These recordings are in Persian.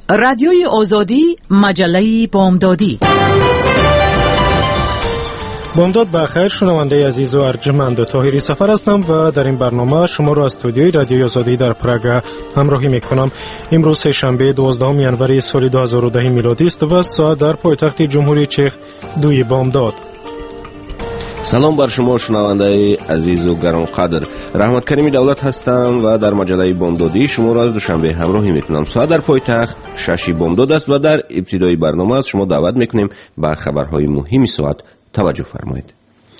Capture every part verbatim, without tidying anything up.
رادیوی آزادی، مجله بامدادی. بامداد بخیر. شنونده عزیز و ارجمند، طاهری سفر هستم و در این برنامه شما را از استودیوی رادیوی آزادی در پراگ همراهی میکنم. امروز سه شنبه دوازدهم ژانویه سال دو هزار و ده میلادی است و ساعت در پایتخت جمهوری چک دوی بامداد. سلام بر شما شنونده عزیز و گرانقدر. رحمت کریم دولت هستم و در مجله بامدادی شما را از دوشنبه همراهی میکنم. ساعت در پایتخت شش بامداد است و در ابتدای برنامه از شما دعوت میکنیم به خبرهای مهم ساعت توجه فرمایید.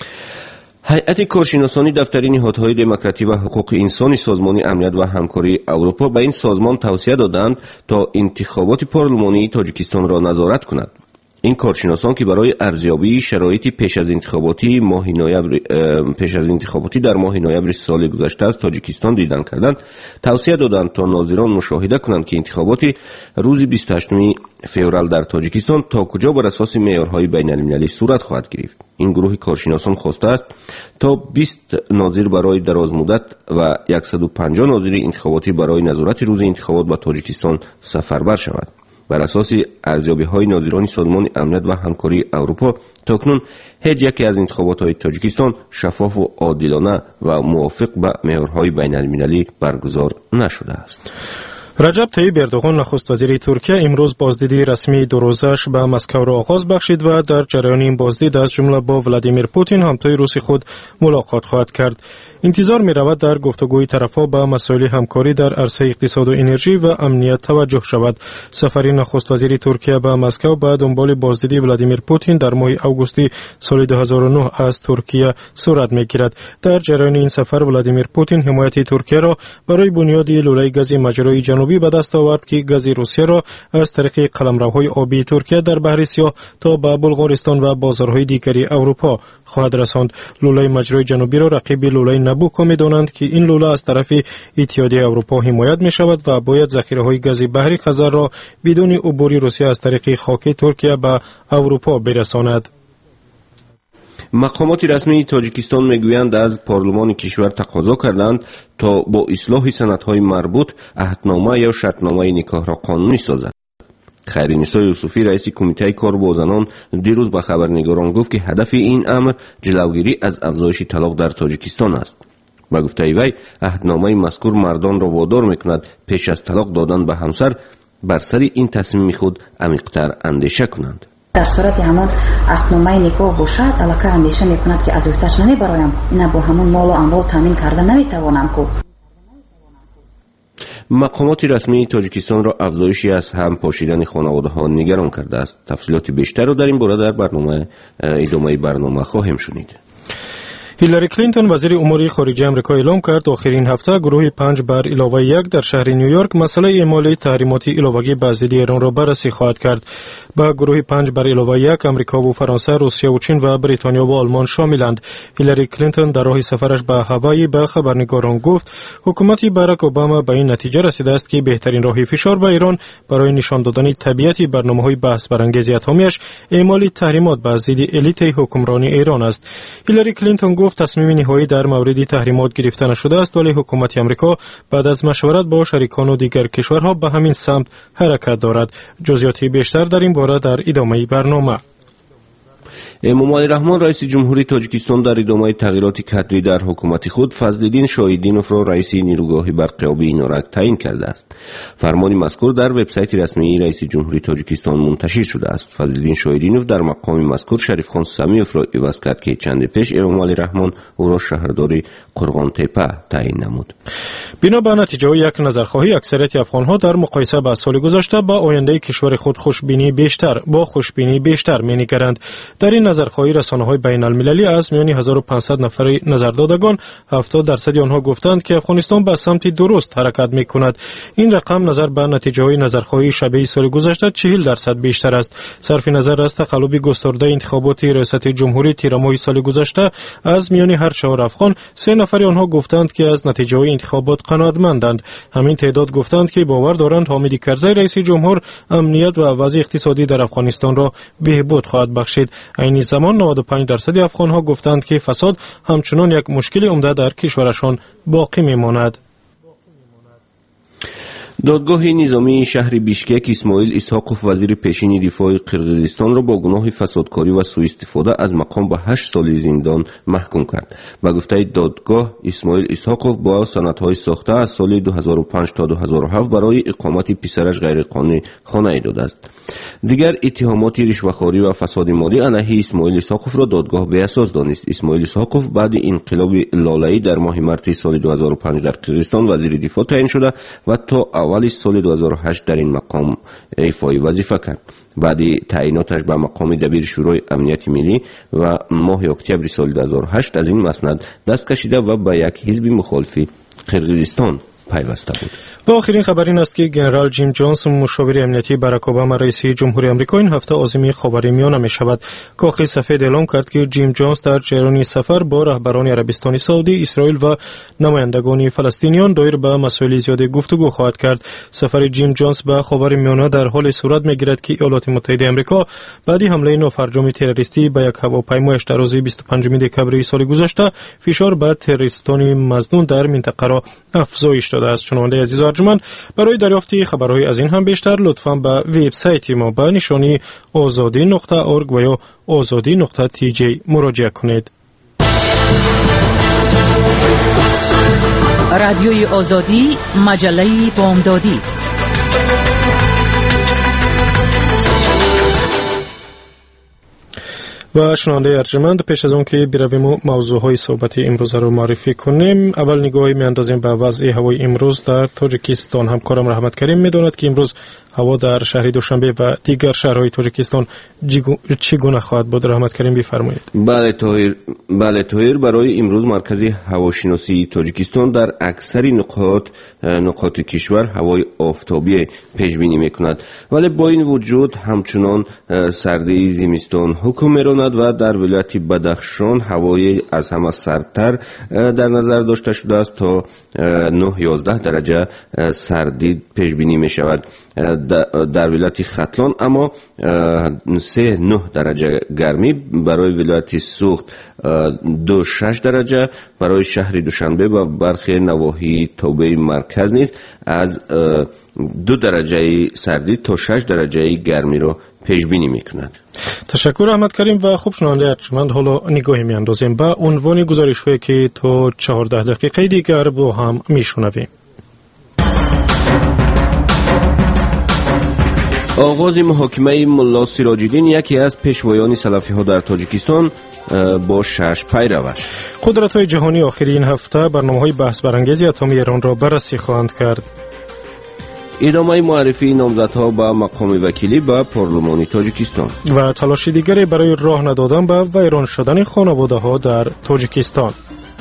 هیئت کارشناسانی دفتری نهادهای دموکراسی و حقوق انسانی سازمان امنیت و همکاری اروپا به این سازمان توصیه دادند تا انتخابات پارلمانی تاجیکستان را نظارت کند. این کارشناسان که برای ارزیابی شرایط پیش از انتخاباتی ماه نوامبر پیش از انتخاباتی در ماه نوامبر سال گذشته از تاجیکستان دیدن کردند، توصیه دادند تا ناظران مشاهده کنند که انتخابات روز بیست و هشتم فوریه در تاجیکستان تا کجا بر اساس معیارهای بین المللی صورت خواهد گرفت. این گروه کارشناسان خواسته است تا بیست ناظر برای دراز مدت و صد و پنجاه ناظر انتخاباتی برای نظارت روز انتخابات به تاجیکستان سفربر شود. بر اساس ارزیابی‌های ناظران سازمان امنیت و همکاری اروپا تاکنون هیچ یکی از انتخابات‌های تاجیکستان شفاف و عادلانه و موافق به معیارهای بین‌المللی برگزار نشده است. رجب طیب اردوغان نخست وزیر ترکیه امروز بازدیدی رسمی دو روزش به مسکو را آغاز بخشید و در جریان این بازدید از جمله با ولادیمیر پوتین همتای روس خود ملاقات خواهد کرد. انتظار می رود در گفتگوی طرفها به مسائل همکاری در عرصه اقتصاد و انرژی و امنیت توجه شود. سفر نخست وزیر ترکیه به مسکو به دنبال بازدیدی ولادیمیر پوتین در ماه آگوست سال دو هزار و نه از ترکیه صورت می گیرد. در جریان این سفر ولادیمیر پوتین حمایت ترکیه را برای بنیاد لوله گاز مجرای جنوبی به دست آورد که گاز روسیه را از طریق قلمروهای آبی ترکیه در بحر سیاه تا به بلغارستان و بازارهای دیگری اروپا خواهد رساند. لوله مجرای جنوبی را رقیب لوله نابوکو می‌دانند که این لوله از طرف اتحادیه اروپا حمایت می شود و باید ذخیره‌های گاز بحری خزر را بدون عبور روسیه از طریق خاک ترکیه به اروپا برساند. مقامات رسمی تاجیکستان میگویند از پارلمان کشور تقاضا کردند تا با اصلاح سندهای مربوط عهدنامه یا شرطنامه نکاح را قانونی سازد. خیرنسا یوسفی رئیس کمیته کار با زنان دیروز به خبرنگاران گفت که هدف این امر جلوگیری از افزایش طلاق در تاجیکستان است. با گفته وی عهدنامه مذکور مردان را وادار میکند پیش از طلاق دادن به همسر بر سر این تصمیم خود عمیق‌تر اندیشه کنند. در صورت همان عهدنامه نکاح باشد علاقه اندیشه میکند که از اوتش نمیبرایم، نه با همون مال و اموال تامین کرده نمیتوانم کو. مقامات رسمی تاجیکستان را افزایشی از هم پاشیدن خانواده ها نگران کرده است. تفصیلات بیشتر را در این باره در برنامه ادامه برنامه خواهیم شنید. هیلاری کلینتون وزیر امور خارجه آمریکا اعلام کرد آخرین هفته گروه پنج بر علاوه یک در شهر نیویورک مسئله اعمال تحریمات علاوه‌ای به ضد ایران را بررسی خواهد کرد. با گروه پنج بر علاوه یک آمریکا و فرانسه، روسیه و چین و بریتانیا و آلمان شاملند. هیلاری کلینتون در راه سفرش به هوایی به خبرنگاران گفت حکومت باراک اوباما به این نتیجه رسیده است که بهترین راه فشار به ایران برای نشان دادن طبیعت برنامه‌های بحث برانگیز اتمیش اعمال تحریمات به ضد الیت حکمرانی ایران است. هیلاری کلینتون گفت تصمیم نهایی در مورد تحریمات گرفته نشده است، ولی حکومت آمریکا بعد از مشورت با شریکان و دیگر کشورها به همین سمت حرکت دارد. جزئیات بیشتر در این باره در ادامه برنامه. امامعلی رحمان رئیس جمهوری تاجیکستان در ادامه تغییرات کادری در حکومت خود فضلالدین شاهدینوف را رئیس نیروگاه برق آبی اینارک تعیین کرده است. فرمان مذکور در وبسایت رسمی رئیس جمهوری تاجیکستان منتشر شده است. فضلالدین شاهدینوف در مقام مذکور شریف خان سمیوف را عوض کرد که چند پیش امامعلی رحمان او را شهردار قرغان تپه تعیین نمود. بنا به نتیجه یک نظرخواهی اکثریت افغان‌ها در مقایسه با سال گذشته با آینده کشور خود خوشبینی بیشتر با خوشبینی بیشتر می‌نگرند. در این نظرخواهی رسانه‌های بین‌المللی از میان هزار و پانصد نفر نظردادگان هفتاد درصد آنها گفتند که افغانستان به سمت درست حرکت می‌کند. این رقم نظر به نتیجه‌های نظرخواهی شبیه سال گذشته چهل درصد بیشتر است. صرف نظر از تقلب گسترده انتخابات ریاست جمهوری تیر ماه سال گذشته از میان هر چهار افغان سه نفر آنها گفتند که از نتیجه‌های انتخابات قناعتمندند. همین تعداد گفتند که باور دارند حامد کرزی رئیس جمهور امنیت و وضع اقتصادی در افغانستان را بهبود خواهد بخشید. این زمان نود و پنج درصد افغان‌ها گفتند که فساد همچنان یک مشکل عمده در کشورشان باقی می‌ماند. دادگاه نظامی شهر بیشکک اسماعیل اسحاقوف وزیر پیشین دفاع قرقیزستان را با گناه فسادکاری و سوء استفاده از مقام به هشت سال زندان محکوم کرد. به گفته دادگاه اسماعیل اسحاقوف با سندهای ساخته از سال دو هزار و پنج تا دو هزار و هفت برای اقامت پسرش غیرقانونی خانه داده است. دیگر اتهامات رشوه‌خواری و فساد مالی علیه اسماعیل اسحاقوف را دادگاه بی اساس دانست. اسماعیل اسحاقوف بعد انقلاب لالایی در ماه مارس سال دو هزار و پنج در قرقیزستان وزیر دفاع تعیین شده و تا اول سال دو هزار و هشت در این مقام ایفای وظیفه کرد. بعد تعییناتش به مقام دبیر شورای امنیت ملی و ماه اکتبر سال دو هزار و هشت از این مسند دست کشیده و به یک حزب مخالف قرقیزستان پیوسته بود. و آخرین خبر این است که جنرال جیم جونز مشاور امنیتی باراک اوباما رئیس جمهوری آمریکا این هفته عازم خاورمیانه می شود. کاخ سفید اعلام کرد که جیم جونز در جریان سفر با رهبران عربستان سعودی، اسرائیل و نمایندگان فلسطینیان دایر به مسائل زیاد گفتگو خواهد کرد. سفر جیم جونز به خاورمیانه در حال صورت میگیرد که ایالات متحده آمریکا بعد حمله نافرجام تروریستی به یک هواپیمایش در روز بیست و پنجم دکبر سال گذشته فشار بر تروریستان مظنون در منطقه را افزایش داده است. شنونده عزیز و ارجمند، برای دریافت خبرهای از این هم بیشتر لطفاً به وبسایت ما به نشانی آزادی نقطه اورگ و یا آزادی نقطه تی جی مراجعه کنید. رادیوی آزادی، مجله بامدادی. و شنونده ارجمند، پیش از اون که برویم موضوعهای صحبت امروز رو معرفی کنیم، اول نگاهی میاندازیم به وضع هوای امروز در تاجیکستان. همکارم رحمت کریم میداند که امروز هوا در شهر دوشنبه و دیگر شهرهای تاجیکستان چگونه خواهد بود. رحمت کریم بفرمایید. بله طاهر، بله طاهر، برای امروز مرکز هواشناسی تاجیکستان در اکثر نقاط نقاط کشور هوای آفتابی پیش بینی میکند، ولی با این وجود همچنان سردی زمستان حکم میراند و در ولایت بدخشان هوای از همه سردتر در نظر داشته شده است تا نه یازده درجه سردی پیش بینی می شود. در ولایت ختلان اما سه نه درجه گرمی، برای ولایت سوخت دو شش درجه، برای شهر دوشنبه و برخی نواحی توبه مرکز نیست از دو درجه سردی تا شش درجه گرمی را پیش بینی میکند. تشکر احمد کریم. و خوب شنونده ارجمند، حالا نگاهی میاندازیم به عنوان گزارش هایی که تا چهارده دقیقه دیگر با هم میشنویم. آغاز محاکمه ملا سراج الدین، یکی از پیشوایان سلفی ها در تاجیکستان، با شش پیروش. قدرت های جهانی آخری این هفته برنامه های بحث برانگیز اتمی ایران را بررسی خواهند کرد. ادامه معرفی نامزدها به مقام وکیلی به پارلمان تاجیکستان و تلاش دیگری برای راه ندادن به ویران شدن خانواده ها در تاجیکستان.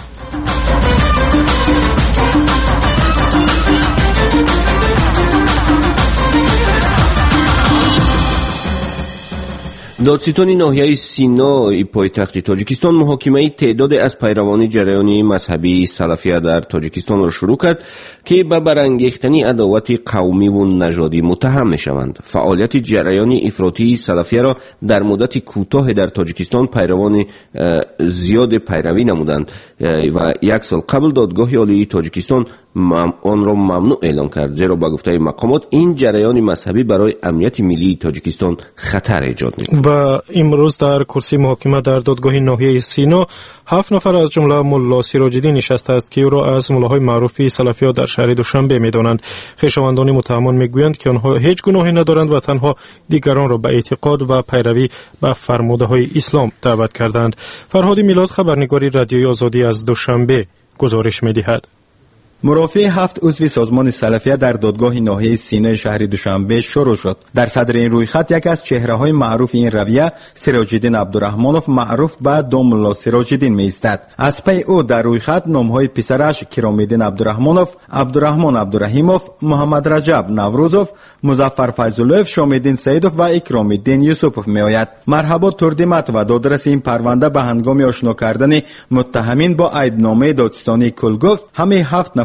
دادستان ناحیه سینا پایتخت تاجیکستان محاکمه تعداد از پیروان جریان مذهبی سلفیه در تاجیکستان را شروع کرد که به برانگیختن عداوت قومی و نژادی متهم میشوند. فعالیت جریان افراطی سلفیه را در مدت کوتاه در تاجیکستان پیروان زیاد پیروی نمودند و یک سال قبل دادگاه عالی تاجیکستان آن را ممنوع اعلام کرد، زیرا به گفته مقامات این جریان مذهبی برای امنیت ملی تاجیکستان خطر ایجاد می‌کند. و امروز در کرسی محاکمه در دادگاه ناحیه سینا هفت نفر از جمله ملا سراج الدین نشسته است که او را از ملاهای معروف سلفی‌ها در شهر دوشنبه می‌دانند. خویشاوندان متهمان می‌گویند که آنها هیچ گناهی ندارند و تنها دیگران را به اعتقاد و پیروی به فرموده‌های اسلام دعوت کردند. فرهاد میلاد، خبرنگار رادیوی آزادی از دوشنبه، گزارش می‌دهد. مرافع هفت عضو سازمان سلفیه در دادگاه ناحیه سینه شهر دوشنبه شروع شد. در صدر این رویخط یک از چهره‌های معروف این رویه سراج الدین عبدالرحمنوف معروف به دو ملا سراج الدین می‌ایستد. از پی او در رویخط نام‌های پسرش کرام الدین عبدالرحمنوف، عبدالرحمن عبدالرحیموف، محمد رجب نوروزوف، مظفر فیض‌اللهف، شام الدین سیدوف و اکرام الدین یوسفوف می‌آید. مرحبا تردیمت و دادرس این پرونده به هنگام آشنا کردن متهمین با عیدنامه دادستانی کل گفت همه هفت نفر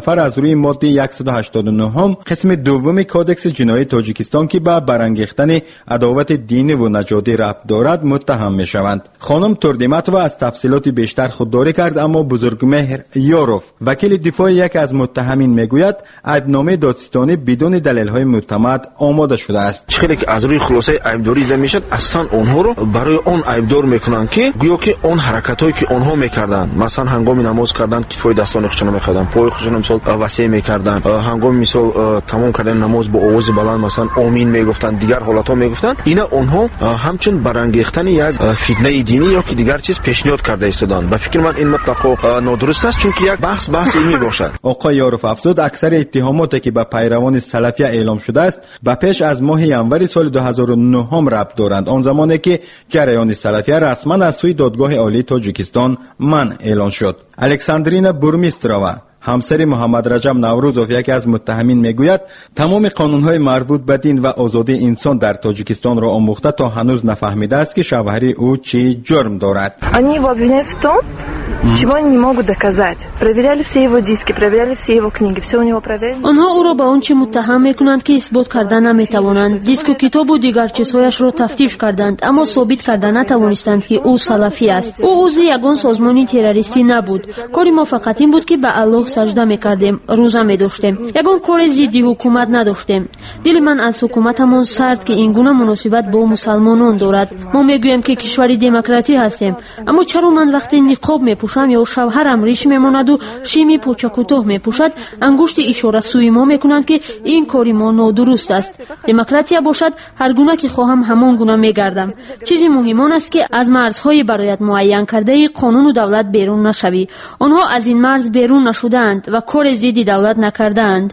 نفر از روی ماده صد و هشتاد و نه قسم دوم کودکس جنایی تاجیکستان که به برانگیختن عداوت دینی و نژادی ربط دارد متهم میشوند. خانم توردیمتووا از تفصیلات بیشتر خودداری کرد، اما بزرگمهر یاروف وکیل دفاع یک از متهمین میگوید ایبنامه دادستانی بدون دلیل‌های معتمد آماده شده است. خیلی که از روی خلاصه ایبداری زده میشد، اصلا اونها رو برای اون ایبدار میکنن که گویا که اون حرکتایی که اونها میکردن، مثلا هنگام نماز کردن کتفای دستان خودشون میخوردن، پای خودشون مثلا وسیع میکردن، هنگام مثلا تمام کردن نماز با آواز بلند مثلا آمین میگفتن، دیگر حالاتها میگفتن، اینا اونها همچون برانگیختن یک فتنه دینی یا که دیگر چیز پیشنهاد کرده ایستادن. به فکر من این مطلق نادرست است، چون که یک بحث بحث علمی باشد. آقای یاروف افزود اکثر اتهاماتی که به پیروان سلفیه اعلام شده است به پیش از ماه ینوری سال دو هزار و نه هم ربط دارند، آن زمانی که جریان سلفیه رسما از سوی دادگاه عالی تاجیکستان منع اعلان شد. الکساندرینا بورمیسترova همسر محمد رجب نوروزوف یکی از متهمین میگوید تمام قانون‌های مربوط به دین و آزادی انسان در تاجیکستان را آموخته تا هنوز نفهمیده است که شوهری او چی جرم دارد. Они его обвиняют в том, чего они не могут доказать. Проверяли все его диски, проверяли все его книги, все у него проверено. آنها او را به آنچه متهم می‌کنند که اثبات کردن نمی‌توانند. دیسک و کتاب و دیگر چیزهایش را تفتیش کردند، اما ثابت کردن نتوانستند که او سلفی است. او عضو یگان سازمان تروریستی نبود. کاری ما فقط این بود که به الله سجده می‌کردیم، روزه می‌داشتیم. یگان کار ضد حکومت نداشتیم. دل من از حکومتمان سرد که این گونه مناسبت با مسلمانان دارد. ما میگوییم که کشوری دموکراتی هستیم، اما چرا من وقتی نقاب میپوشم یا شوهرم ریش میماند و شیمی پوچه کوتاه میپوشد انگشت اشاره سوی ما میکنند که این کاری ما نادرست است؟ دموکراسی باشد هر گونه که خواهم همان گونه میگردم. چیزی مهم آن است که از مرزهای برایت معین کرده قانون و دولت بیرون نشوی. آنها از این مرز بیرون نشدند و کار ضد دولت نکردند.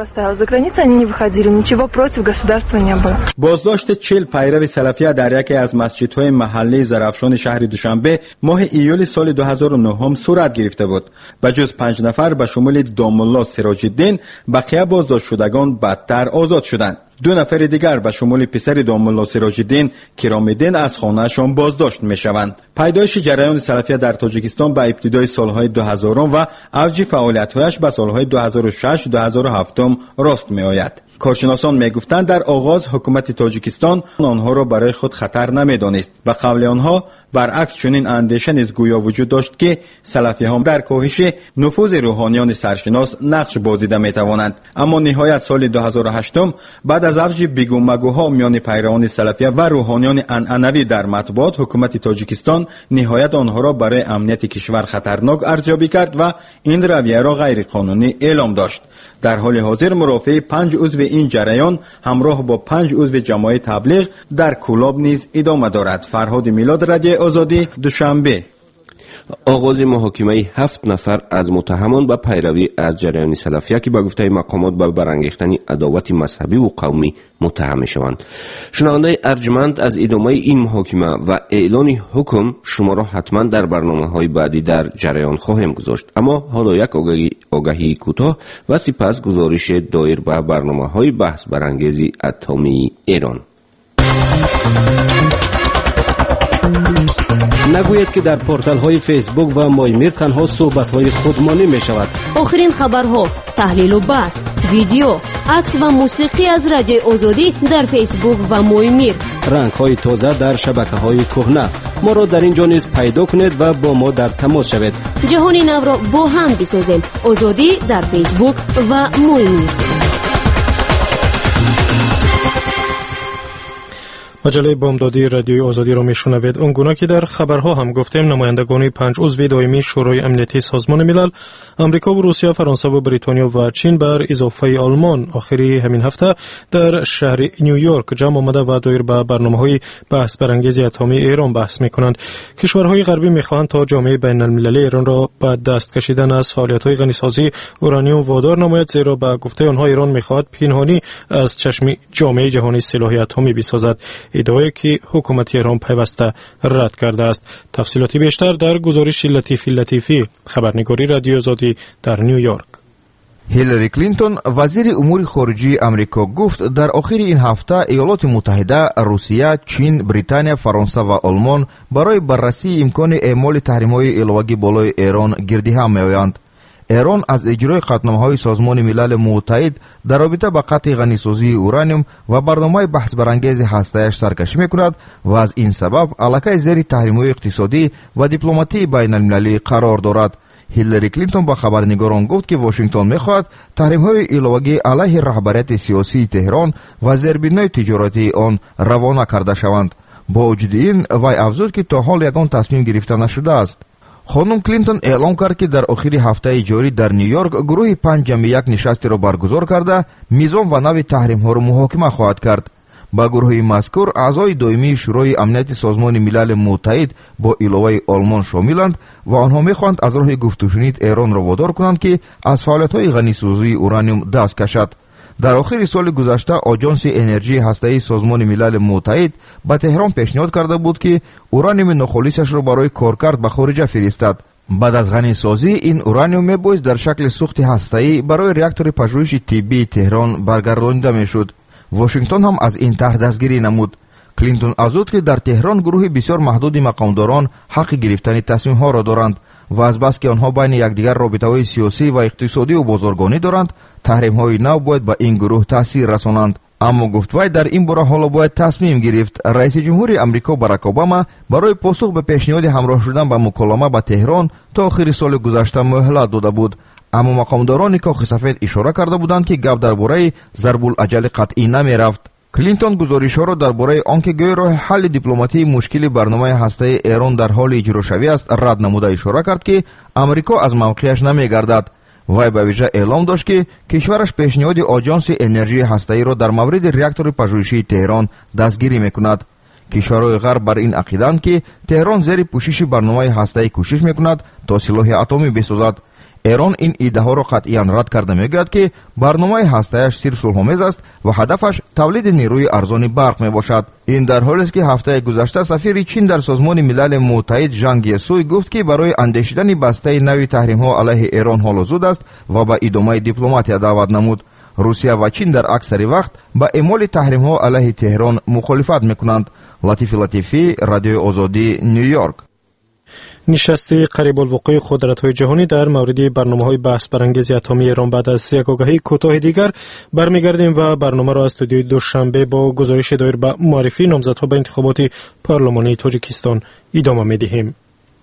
بازداشت چهل پیرو سلفیه در یکی از مسجدهای محلی زرافشان شهر دوشنبه ماه ایول سال دو هزار و نه هم صورت گرفته بود. به جز پنج نفر به شمول دامالله سراج الدین، بقیه بازداشت شدگان بدتر آزاد شدند. دو نفر دیگر به شمول پسر دامالله سراج الدین کرام الدین از خانه‌شان بازداشت می‌شوند. پیدایش جریان سلفیه در تاجیکستان به ابتدای سالهای دو هزار و اوج فعالیت‌هایش به سالهای دو هزار و شش دو هزار و هفت راست می‌آید. کارشناسان میگفتند در آغاز حکومت تاجیکستان آنها را برای خود خطر نمیدانست. به قول آنها برعکس چنین اندیشه نیز گویا وجود داشت که سلفی‌ها در کاهش نفوذ روحانیان سرشناس نقش بازیده میتوانند. اما نهایت سال دو هزار و هشت بعد از اوج بگو مگوها میان پیروان سلفیه و روحانیان عنعنوی در مطبوعات، حکومت تاجیکستان نهایت آنها را برای امنیت کشور خطرناک ارزیابی کرد و این رویه را غیر قانونی اعلام داشت. در حال حاضر مرافع پنج عضو این جریان همراه با پنج عضو جماعت تبلیغ در کلاب نیز ادامه دارد. فرهاد میلاد، رادیو آزادی، دوشنبه. آغاز محاکمه هفت نفر از متهمان به پیروی از جریان سلفیه که با گفته مقامات به برانگیختن عداوت مذهبی و قومی متهم می‌شوند. شنونده ارجمند، از ادامه این محاکمه و اعلان حکم شما را حتما در برنامه‌های بعدی در جریان خواهیم گذاشت. اما حالا یک آگهی آگهی کوتاه و سپس گزارش دایر به برنامه‌های بحث برانگیز اتمی ایران. نگوید که در پورتال های فیسبوک و مایمیر تنها صحبت های خودمانی می شود. آخرین خبرها، تحلیل و بحث، ویدیو، عکس و موسیقی از رادیو آزادی در فیسبوک و مایمیر. رنگ های تازه در شبکه های کهنه. ما را در اینجا نیز پیدا کنید و با ما در تماس شوید. جهان نو را با هم بسازیم. آزادی در فیسبوک و مایمیر. مجله بامدادی رادیوی آزادی را میشنوید. اونگونه که در خبرها هم گفتیم، نمایندگان پنج عضو دائمی شورای امنیتی سازمان ملل، آمریکا و روسیه، فرانسه و بریتانیا و چین بر اضافه آلمان آخری همین هفته در شهر نیویورک جمع آمده و دایر به برنامه‌های بحث برانگیز اتمی ایران بحث می‌کنند. کشورهای غربی می‌خواهند تا جامعه بین‌المللی ایران را به دست کشیدن از فعالیت‌های غنیسازی اورانیوم وادار نماید، زیرا به گفته آنها ایران می‌خواهد پنهانی از چشم جامعه جهانی سلاح اتمی بسازد. ادعایی که حکومت ایران پیوسته رد کرده است. تفصیلاتی بیشتر در گزارش لطیفی لطیفی، خبرنگاری رادیو آزادی در نیویورک. هیلاری کلینتون وزیر امور خارجه آمریکا گفت در آخر این هفته ایالات متحده، روسیه، چین، بریتانیا، فرانسه و آلمان برای بررسی امکان اعمال تحریم‌های علاوه بالای ایران گردی هم می‌آیند. ایران از اجرای قطعنامه‌های سازمان ملل متحد در رابطه با قطع غنیسازی اورانیوم و برنامه بحث برانگیز هسته‌اش سرکشی می‌کند و از این سبب علاقه زیر تحریم‌های اقتصادی و دیپلماتی بین المللی قرار دارد. هیلاری کلینتون با خبرنگاران گفت که واشنگتن می‌خواهد تحریم‌های علاوه‌ای علیه رهبریت سیاسی تهران و زیربینای تجارتی آن روانه کرده شوند. با وجود این وی افزود که تا حال یگان تصمیم گرفته نشده است. خانم کلینتون اعلام کرد که در آخر هفته جاری در نیویورک گروه پنج جمع یک نشستی را برگزار کرده میزان و نوع تحریم‌ها را محاکمه خواهد کرد. با گروه مذکور اعضای دائمی شورای امنیت سازمان ملل متحد با علاوه آلمان شاملند و آنها می‌خواهند از راه گفت و شنید ایران را وادار کنند که از فعالیت‌های غنیسازی اورانیوم دست کشد. در آخر سال گذشته آژانس انرژی هسته‌ای سازمان ملل متحد به تهران پیشنهاد کرده بود که اورانیوم ناخالصش را برای کارکرد به خارج فرستد. بعد از غنیسازی این اورانیوم میباید در شکل سوخت هسته‌ای برای راکتور پژوهش طبی تهران برگردانیده میشد. واشنگتن هم از این طرح دستگیری نمود. کلینتون افزود که در تهران گروه بسیار محدودی مقامداران حق گرفتن تصمیم‌ها را دارند و از بس که آنها بین یکدیگر رابطه‌های سیاسی و اقتصادی و بازرگانی دارند، تحریم‌های نو باید به این گروه تاثیر رسانند. اما گفت وی در این باره حالا باید تصمیم گرفت. رئیس جمهور امریکا باراک اوباما برای پاسخ به پیشنهاد همراه شدن به مکالمه با تهران تا آخر سال گذشته مهلت داده بود، اما مقامداران کاخ سفید اشاره کرده بودند که گپ درباره ضرب الاجل قطعی نمی‌رفت. کلینتون گزارش‌ها را درباره آنکه گویا راه حل دیپلماتی مشکل برنامه هسته‌ای ایران در حال اجرا شوی است رد نموده اشاره کرد که امریکا از موقعش نمی‌گردد. وی به ویژه اعلام داشت که کشورش پیشنهاد آژانس انرژی هسته‌ای را در مورد راکتور پژوهشی تهران دستگیری می‌کند. کشورهای غرب بر این عقیده‌اند که تهران زیر پوشش برنامه هسته‌ای کوشش می‌کند تا سلاح اتمی بسازد. ایران این ایده ها را قطعاً رد کرده میگوید که برنامه هسته‌اش صرف صلح‌آمیز است و هدفش تولید نیروی ارزان برق می باشد. این در حالی است که هفته گذشته سفیر چین در سازمان ملل متحد ژانگ یسوی گفت که برای اندیشیدن بسته نوی تحریم‌ها علیه ایران حال زود است و به ادامه دیپلماتیک دعوت نمود. روسیه و چین در اکثر وقت با اعمال تحریم‌ها علیه تهران مخالفت می‌کنند. لطیف لطیفی، رادیو آزادی، نیویورک. نشست قریب الوقوع قدرت‌های جهانی در مورد برنامه‌های بحث برانگیز اتمی ایران. بعد از یک آگاهی کوتاه دیگر برمیگردیم و برنامه را از استودیوی دوشنبه با گزارش دایر به معرفی نامزدها به انتخابات پارلمانی تاجیکستان ادامه می‌دهیم.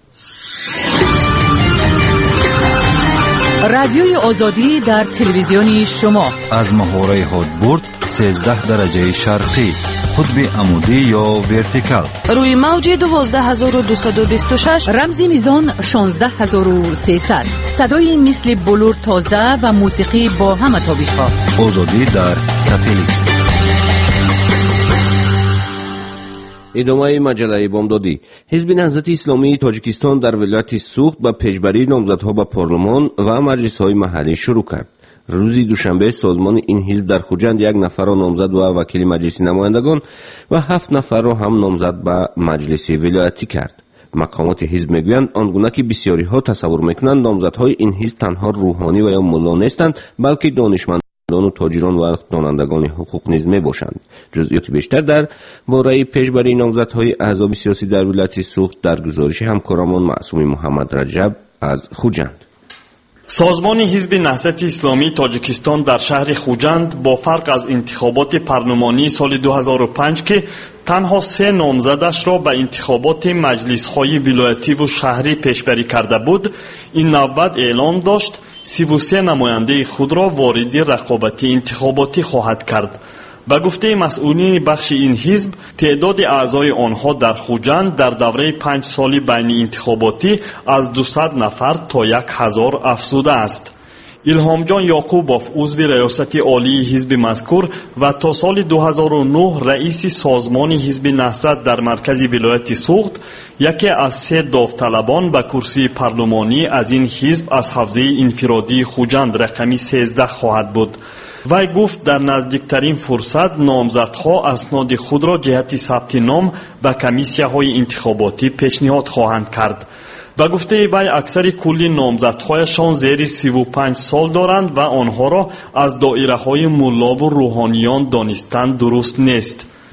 رادیوی آزادی در تلویزیون شما از محوره هادبورد سیزده درجه شرقی، قطب عمودی یا ورتیکال، روی موج دوازده هزار و دویست و بیست و شش، رمزی میزان شانزده هزار و سیصد، صدای مثل بلور تازه و موسیقی با همه تابش‌ها. آزادی در ساتلیت. ادامه مجله بامدادی. حزب نهضت اسلامی تاجیکستان در ولایت سوخت با پیشبری نامزدها به پارلمان و مجلس‌های محلی شروع کرد. روز دوشنبه سازمان این حزب در خوجند یک نفر را نامزد و وکیل مجلس نمایندگان و هفت نفر را هم نامزد به مجلس ولایتی کرد. مقامات حزب میگویند آنگونه که بسیاری ها تصور میکنند نامزدهای این حزب تنها روحانی و یا ملا نیستند، بلکه دانشمندان و تاجران و دانندگان حقوق نیز میباشند. جزئیات بیشتر در باره پیشبری نامزدهای احزاب سیاسی در ولایت سوخت در گزارش همکارمان معصوم محمد رجب از خوجند. سازمان حزب نهضت اسلامی تاجیکستان در شهر خوجند با فرق از انتخابات پارلمانی سال دو هزار و پنج که تنها سه نامزدش را به انتخابات مجلس‌های ولایتی و شهری پیشبری کرده بود، این نوبت اعلام داشت سی و سه نماینده خود را وارد رقابت انتخاباتی خواهد کرد. به گفته مسئولین بخش این حزب، تعداد اعضای آنها در خوجند در دوره پنج سالی بین انتخاباتی از دویست نفر تا یک هزار افزوده است. الهام جان یعقوبوف، عضو ریاست عالی حزب مذکور و تا سال دو هزار و نه رئیس سازمان حزب نهضت در مرکز ولایت سوخت، یکی از سه داوطلبان به کرسی پارلمانی از این حزب از حوزه انفرادی خوجند رقمی سیزده خواهد بود. وی گفت در نزدیکترین فرصت نامزدها اسناد خود را جهت ثبت نام به کمیسیه‌های انتخاباتی پیشنهاد خواهند کرد. به گفته وی اکثر کلی نامزدهایشان زیر سی و پنج سال دارند و آنها را از دایره‌های ملا و روحانیان دانستن درست نیست.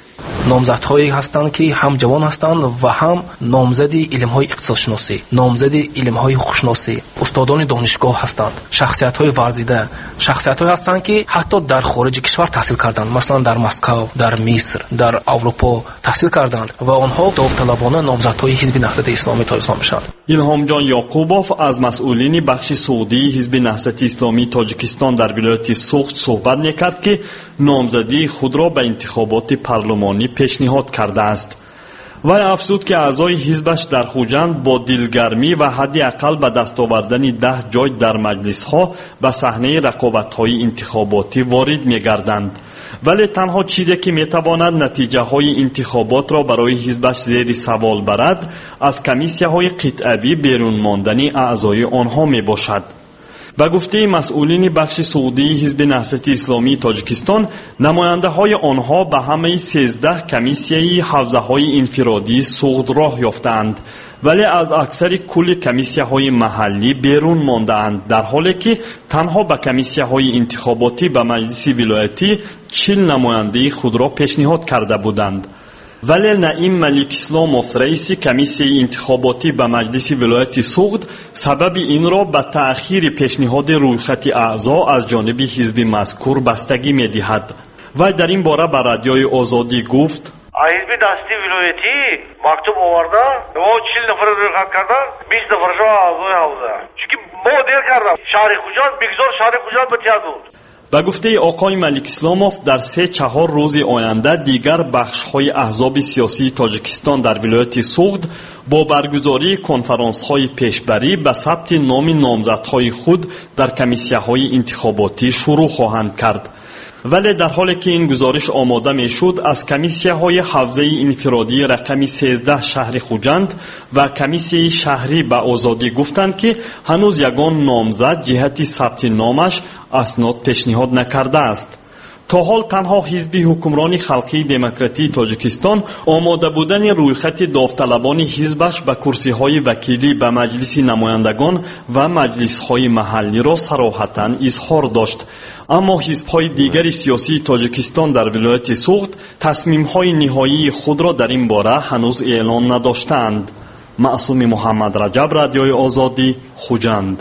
نامزدهایی هستند که هم جوان هستند و هم نامزدی علم‌های اقتصادشناسی، نامزدی علم‌های حقوق‌شناسی، استادان دانشگاه هستند، شخصیت‌های ورزیده، شخصیت‌هایی هستند که حتی در خارج کشور تحصیل کردند، مثلا در مسکو، در مصر، در اروپا تحصیل کردند و آنها داوطلبانه نامزدهای حزب نهضت اسلامی تاجیکستان میشن. ایلهامجان یعقوبوف از مسئولین بخش سعودی حزب نهضت اسلامی تاجیکستان در ولایت سوخت صحبت می‌کرد که نامزدی خود را به انتخابات پارلمانی پیشنهاد کرده است. وی افزود که اعضای حزبش در خوجند با دلگرمی و حدی اقل به دست آوردن ده جای در مجلس‌ها به صحنه رقابت‌های انتخاباتی وارد می‌گردند، ولی تنها چیزی که می‌تواند نتیجه های انتخابات را برای حزبش زیر سوال برد از کمیسیه های قطعی بیرون ماندن اعضای آنها میباشد. به گفته مسئولین بخش سعودی حزب نهضت اسلامی تاجیکستان، نماینده های آنها به همه سیزده کمیسیه حوزه های انفرادی سوخت راه یافتند، ولی از اکثر کل کمیسیه های محلی بیرون ماندند، در حالی که تنها به کمیسیه های انتخاباتی به مجلس ولایتی چهل نماینده خود را پیشنهاد کرده بودند. ولی نعیم ملیک اسلاموف رئیس کمیسیه انتخاباتی به مجلس ولایت سوخت سبب این را به تأخیر پیشنهاد رویخط اعضا از جانب حزب مذکور بستگی می‌دهد. و در این باره به رادیوی آزادی گفت: حزب دستی ولایتی مکتوب آوردن و چهل نفر رویخط کردن، بیست نفرش اعضای حوزه، چون ما دیر کردم شهر خوجند بگذار شهر خوجند بتیاد بود. به گفته آقای ملیک اسلاموف در سه چهار روز آینده دیگر بخش های احزاب سیاسی تاجیکستان در ولایت سوخت با برگزاری کنفرانس های پیشبری به ثبت نام نامزدهای خود در کمیسیه های انتخاباتی شروع خواهند کرد. ولی در حالی که این گزارش آماده می شد، از کمیسیه های حوزه انفرادی رقم سیزده شهر خوجند و کمیسیه شهری به آزادی گفتند که هنوز یگان نامزد جهت ثبت نامش اسناد پیشنهاد نکرده است. تا حال تنها حزب حکمرانی خلقی دموکراتی تاجیکستان آماده بودن رویخط داوطلبان حزبش به کرسی های وکیلی به مجلس نمایندگان و مجلس های محلی را صراحتاً اظهار داشت، اما حزب های دیگر سیاسی تاجیکستان در ولایت سوخت تصمیم های نهایی خود را در این باره هنوز اعلان نداشتند. معصوم محمد رجب، رادیوی آزادی، خوجند.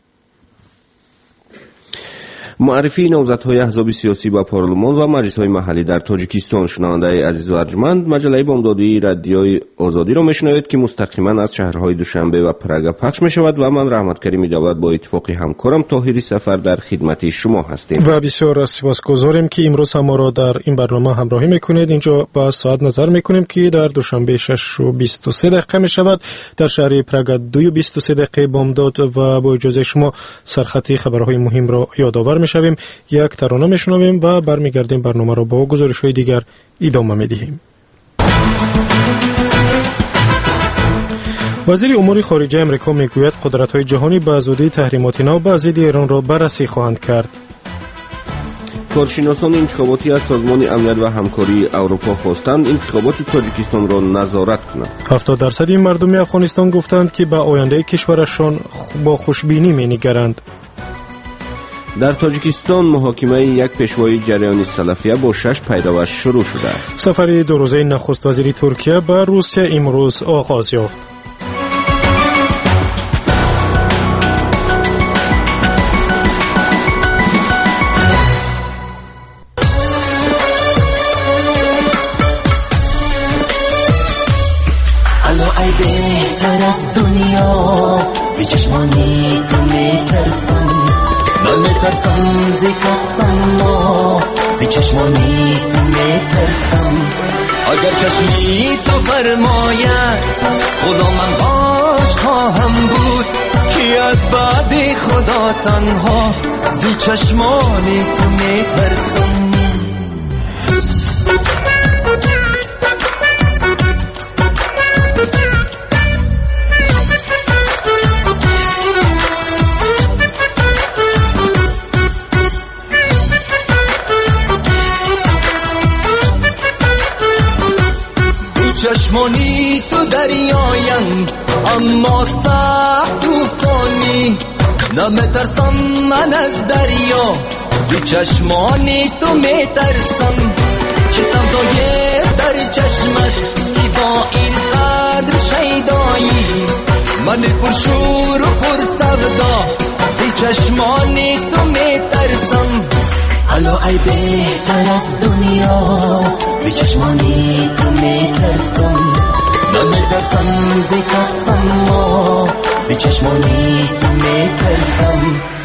معرفی نامزدهای احزاب سیاسی با پارلمان و مجلس‌های محلی در تاجیکستان. شنونده عزیز و ارجمند، مجله بامدادی رادیوی آزادی را میشنوید که مستقیما از شهرهای دوشنبه و پرگ پخش میشود و من رحمت کریم دولت با اتفاق همکارم طاهری سفر در خدمت شما هستیم و بسیار سپاسگزاریم که امروز هم ما را در این برنامه همراهی میکنید. اینجا با ساعت نظر میکنیم که در دوشنبه شش و بیست و سه دقیقه میشود، در شهر پرگ دو و بیست و سه دقیقه بامداد و با اجازه شما سرخطی خبرهای مهم را یادآور شویم، یک ترانه میشنویم و برمیگردیم برنامه را با گزارش‌های دیگر ادامه میدهیم. وزیر امور خارجه امریکا میگوید قدرت‌های جهانی به زودی تحریمات نو به ضد ایران را بررسی خواهند کرد. کارشناسان انتخاباتی از سازمان امنیت و همکاری اروپا خواستند انتخابات تاجیکستان را نظارت کنند. هفتاد درصد مردم افغانستان گفتند که به آینده کشورشان با خوشبینی می‌نگرند. در تاجیکستان محاکمه یک پیشوای جریان سلفیه با شش پیروش شروع شده است. سفر دو روزه نخست وزیر ترکیه به روسیه امروز آغاز یافت. الو ای بهتر از دنیا زی چشمانی تو میترسم، نمیترسم زی کسم ما زی چشمانی تو میترسم. اگر چشمی تو فرماید خدا من باش خواهم بود که از بعد خدا تنها زی چشمانی تو میترسم. چشمانی تو دریایم اما سخت طوفانی، نمیترسم من از دریا زی چشمانی تو میترسم. چه سودای در چشمت که با این قدر شیدایی من پرشور و پر سودا زی چشمانی تو میترسم الو ای بهتر از دنیا زی چشمانی تو میترسم نمیترسم زی کسم ما زی چشمانی تو میترسم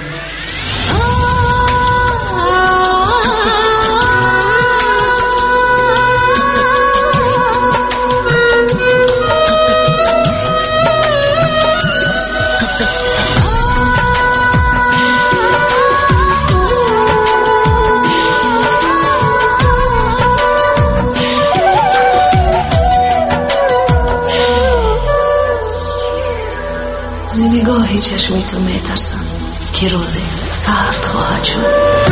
نگاهی چشمی تو میترسم که روزی سرد خواهد شد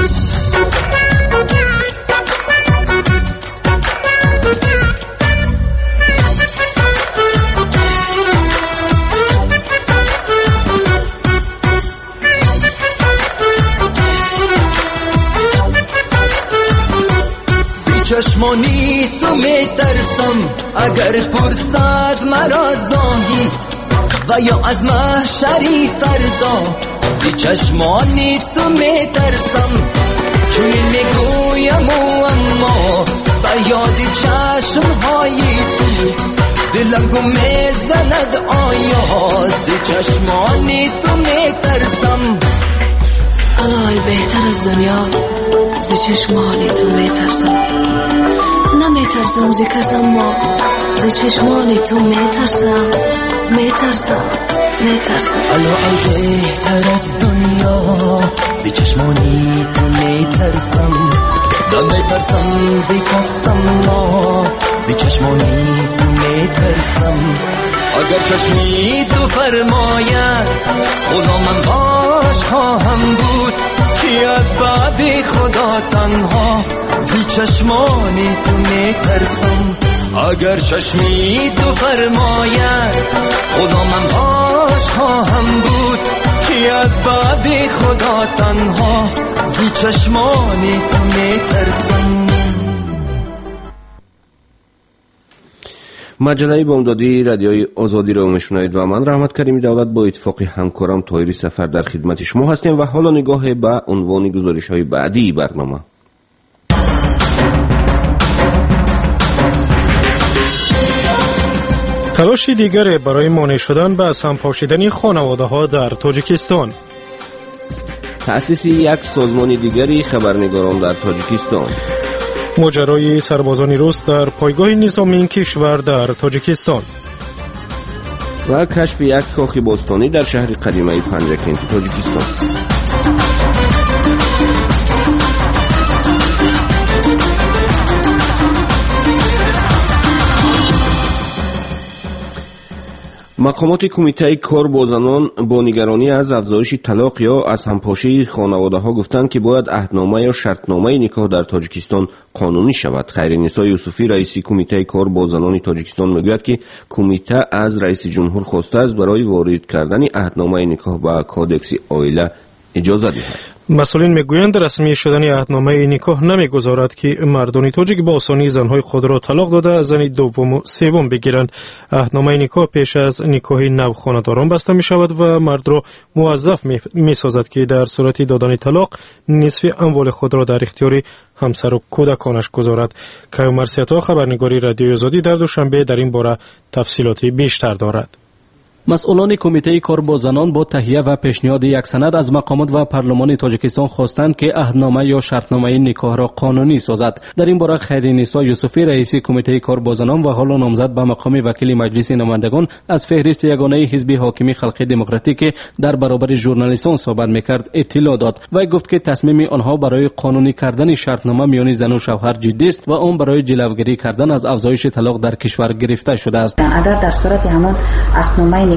زی چشمانی تو میترسم اگر پرسد مرا زاهی و یا از محشری فردا زی چشمانی تو میترسم چون میگویم و اما با یاد چشمهای تو دلم گم میزند آیا زی چشمانی تو میترسم الهی بهتر از دنیا زی چشمانی تو میترسم نمیترسم زی کسم ما زی چشمانی تو میترسم میترسم میترسم الو ای بهتر از دنیا زی چشمانی تو میترسم نمیترسم زی کسم ما زی چشمانی تو میترسم اگر چشمی تو فرماید غلامم باش خواهم بود که از بعد خدا تنها زی چشمانی تو میترسم اگر چشمی تو فرماید غلامم باش خواهم بود که از بعد خدا تنها زی چشمانی تو میترسم مجله بامدادی رادیوی آزادی را میشنوید و من رحمت کریمی دولت با اتفاق همکارم طاهری سفر در خدمت شما هستیم و حالا نگاه به عنوان گزارش‌های بعدی برنامه. تلاش دیگری برای مانع شدن به از هم پاشیدن خانواده‌ها در تاجیکستان. تأسیس یک سازمان دیگری خبرنگاران در تاجیکستان. ماجرای سربازان روس در پایگاه نظامی این کشور در تاجیکستان. و کشف یک کاخ باستانی در شهر قدیمی پنجکین تاجیکستان. مقامات کمیته کار با زنان با نگرانی از افزایش طلاق یا از همپاشی خانواده‌ها گفتند که باید عهدنامه یا شرطنامه نکاح در تاجیکستان قانونی شود. خیرنسا یوسفی رئیس کمیته کار با زنان تاجیکستان میگوید که کمیته از رئیس جمهور خواسته است برای وارد کردن عهدنامه نکاح به کودکس عائله اجازه دهد. مسئولین میگویند رسمی شدن عهدنامه نکاح نمیگذارد که مردان تاجیک با آسانی زنهای خود را طلاق داده زن دوم و سوم بگیرند. عهدنامه نکاح پیش از نکاح نو خانه‌داران بسته می شود و مرد را موظف می سازد که در صورت دادن طلاق نصف اموال خود را در اختیار همسر و کودکانش گذارد. کیومرث سیاتا خبرنگاری رادیوی آزادی در دوشنبه در این باره تفصیلات بیشتر دارد. مسئولان کمیته کار با زنان با تهیه و پیشنهاد یک سند از مقامات و پارلمان تاجیکستان خواستند که عهدنامه یا شرطنامه نکاح را قانونی سازد. در این باره خیرنسا یوسفی رئیس کمیته کار با زنان و حالا نامزد به مقام وکیل مجلس نمایندگان از فهرست یگانه حزب حاکم خلق دموکراتیک در برابر ژورنالیستان صحبت میکرد اطلاع داد و گفت که تصمیم آنها برای قانونی کردن شرطنامه میان زن و شوهر جدی است و آن برای جلوگیری کردن از افزایش طلاق در کشور گرفته شده است. اگر در صورت همان عهدنامه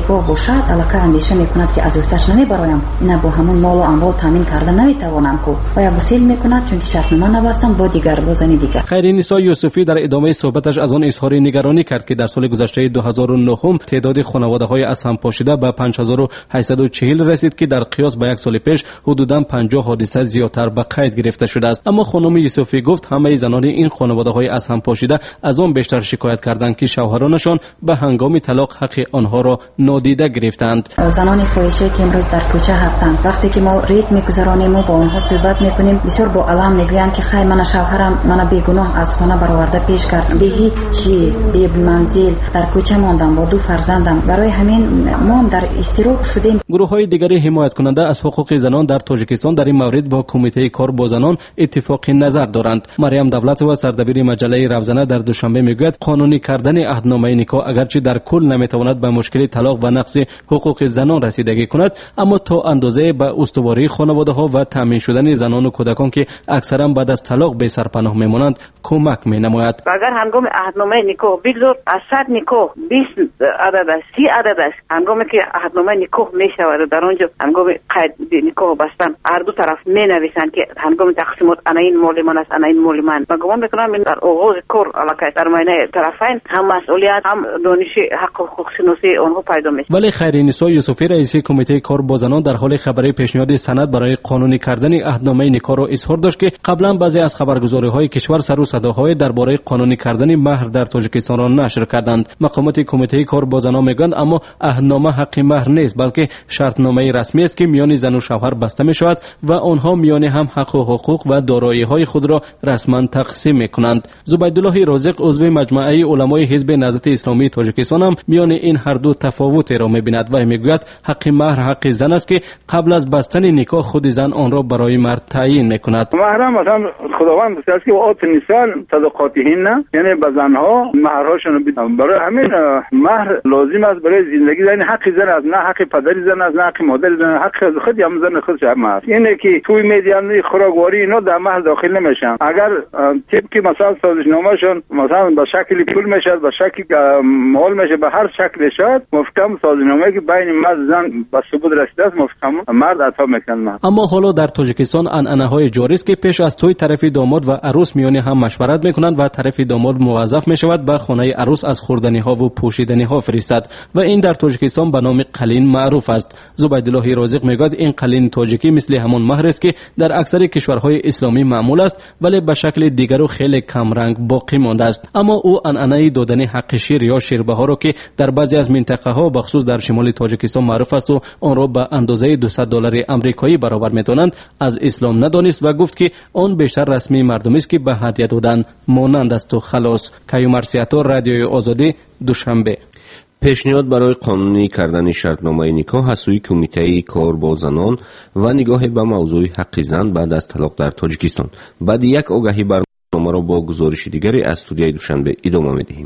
نگاه باشد الکه اندیشه میکند که از اوتش نمیبرایم اینا با همون مال و اموال تامین کرده نمیتوانم کو و یا گسیل میکند چون که شرطنامه نبستم با دیگر با زنی دیگر. خیرنسا یوسفی در ادامه صحبتش از آن اظهار نگرانی کرد که در سال گذشته دو هزار و نه تعداد خانواده‌های از هم پاشیده به پنج هزار و هشتصد و چهل رسید که در قیاس با یک سال پیش حدوداً پنجاه حادثه زیادتر به قید گرفته شده است. اما خانم یوسفی گفت همه زنان این خانواده‌های از هم پاشیده از آن بیشتر شکایت کردند که شوهرانشان به هنگام طلاق حق آنها را نادیده گرفتند. زنان فاحشه که امروز در کوچه هستند وقتی که ما ریت میگذرانیم و با آنها صحبت میکنیم بسیار با الم میگویند که خیر من شوهرم من بیگناه از خانه برآورده پیش کرد، به هیچ چیز به منزل در کوچه ماندم با دو فرزندم. برای همین ما هم در اضطراب شدیم. گروه‌های دیگری حمایت کننده از حقوق زنان در تاجیکستان در این مورد با کمیته کار با زنان اتفاق نظر دارند. مریم دولت و سردبیر مجله روزنه در دوشنبه میگوید قانونی کردن عهدنامه نکاح اگرچه در کل نمیتواند به مشکل طلاق و نقض حقوق زنان رسیدگی کند، اما تا اندازه به استواری خانواده‌ها و تامین شدن زنان و کودکان که اکثرا بعد از طلاق به سرپناه میمانند کمک مینماید. اگر هنگام عهدنامه نکاح بگذار از صد نکاح بیست عدد است سی عدد است هنگامی که عهدنامه نکاح میشود در آنجا هنگام قید نکاح بستن هر دو طرف مینویسند که هنگام تقسیمات انا این مال من است انا این مال من. من گمان میکنم در آغاز کار علاقه در میانه طرفین هم مسئولیت هم دانش حق و حقوق شناسی آنها پیدا میشه. ولی خیرنسا یوسفی رئیس کمیته کار با زنان در حال خبری پیشنهاد سند برای قانونی کردن عهدنامه نکاح را اظهار داشت که قبلا بعضی از خبرگزاری‌های کشور سر و صداهای درباره قانونی کردن مهر در تاجیکستان را نشر کردند. مقامات کمیته کار با زنان میگویند اما عهدنامه حق مهر نیست بلکه شرطنامه رسمی است که میان زن و شوهر بسته می شود و آنها میان هم حق و حقوق و دارایی‌های خود را رسما تقسیم میکنند. زبیدالله رازق عضو مجمع علمای حزب نهضت اسلامی تاجیکستان هم میان این هر دو تفاوت را میبیند و میگوید حق مهر حق زن است که قبل از بستن نکاح خود زن آن را برای مرد تعیین میکند. مهر مثلا خداوند گفته است که آت نساء صدقاتهن، یعنی به زنها مهرهاشون بدن. برای همین مهر لازم است برای زندگی زن. حق زن است، نه حق پدر زن است، نه حق مادر زن، حق خود هم زن خودش هم است. اینه که توی میدیان خوراکواری اینا در مهر داخل نمیشن. اگر طبق که مثلا سازشنامهشون مثلا به شکل پول میشه، به شکل مال میشه، به هر شکل شد محکم سازشنامه که بین مرد زن به ثبوت رسیده است محکم مرد عطا میکنن. اما حالا در تاجیکستان عنعنه‌های جاری است که پیش از توی طرف داماد و عروس میان هم مشورت میکنند و طرف داماد موظف میشود به خانه عروس از خوردنی ها و پوشیدنی ها فرستد و این در تاجیکستان به نام قلین معروف است. زبیدالله رازق میگوید این قلین تاجیکی مثل همون مهر است که در اکثر کشورهای اسلامی معمول است ولی به شکل دیگر و خیلی کم رنگ باقی مانده است. اما او عنعنه دادن حق شیر یا شیربها را که در بعضی از منطقه ها بخصوص در شمال تاجیکستان معروف است و آن را به اندازه دویست دلار آمریکایی برابر میتونند از اسلام ندانست و گفت که آن بیشتر رسمی مردمی است که به هدیه دادن مانند است و خلاص. کیومرسیاتو رادیوی آزادی دوشنبه. پیشنهاد برای قانونی کردن شرطنامه نکاح از سوی کمیته کار با زنان و نگاه به موضوع حق زن بعد از طلاق در تاجیکستان. بعد یک آگهی برنامه را با گزارش دیگری از استودیوی دوشنبه ادامه می‌دهیم.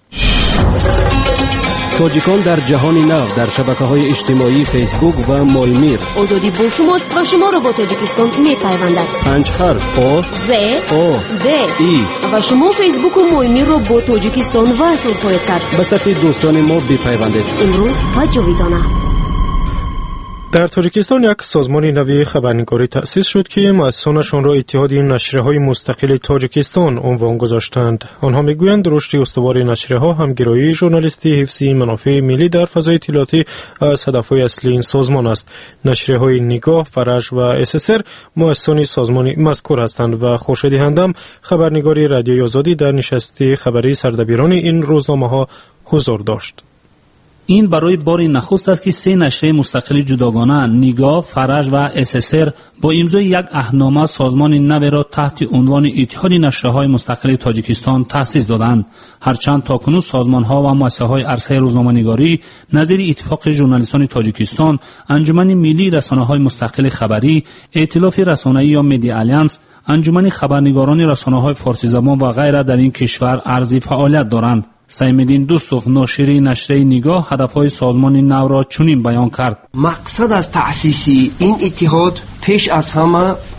تاجیکان در جهان نو در شبکه‌های اجتماعی فیسبوک و مالمیر. آزادی با شماست و شما را با تاجیکستان می‌پیوندد. پنج حرف آ ز آ د ای و شما فیسبوک و مالمیر را با تاجیکستان وصل خواهید کرد. به صفحه دوستان ما بپیوندید. امروز و جاویدانه. در تاجیکستان یک سازمان نوی خبرنگاری تأسیس شد که مؤسسانشان را اتحاد نشریه‌های مستقل تاجیکستان عنوان گذاشتند. آنها میگویند رشد استوار نشریه‌ها، همگرایی ژورنالیستی، حفظ منافع ملی در فضای اطلاعاتی از هدف‌های اصلی این سازمان است. نشریه‌های نگاه، فرج و اسسر مؤسسان سازمان مذکور هستند و خورشیدی هندم خبرنگاری رادیوی آزادی در نشست خبری سردبیران این روزنامه‌ها حضور داشت. این برای بار نخست است که سه نشریه مستقل جداگانه نگاه، فرج و اسسر با امضای یک عهدنامه سازمان نو را تحت عنوان اتحاد نشریه‌های مستقل تاجیکستان تأسیس دادند. هرچند تاکنون سازمان‌ها و مؤسسه‌های عرصه روزنامه‌نگاری نظیر اتفاق ژورنالیستان تاجیکستان، انجمن ملی رسانه‌های مستقل خبری، ائتلاف رسانه‌ای یا مدیا آلیانس، انجمن خبرنگاران رسانه‌های فارسی زبان و غیره در این کشور ارزی فعالیت دارند. سیمدین دوستوف ناشری نشریه نگاه هدفهای سازمان نو را چنین بیان کرد: مقصد از تأسیس این اتحاد پیش از همه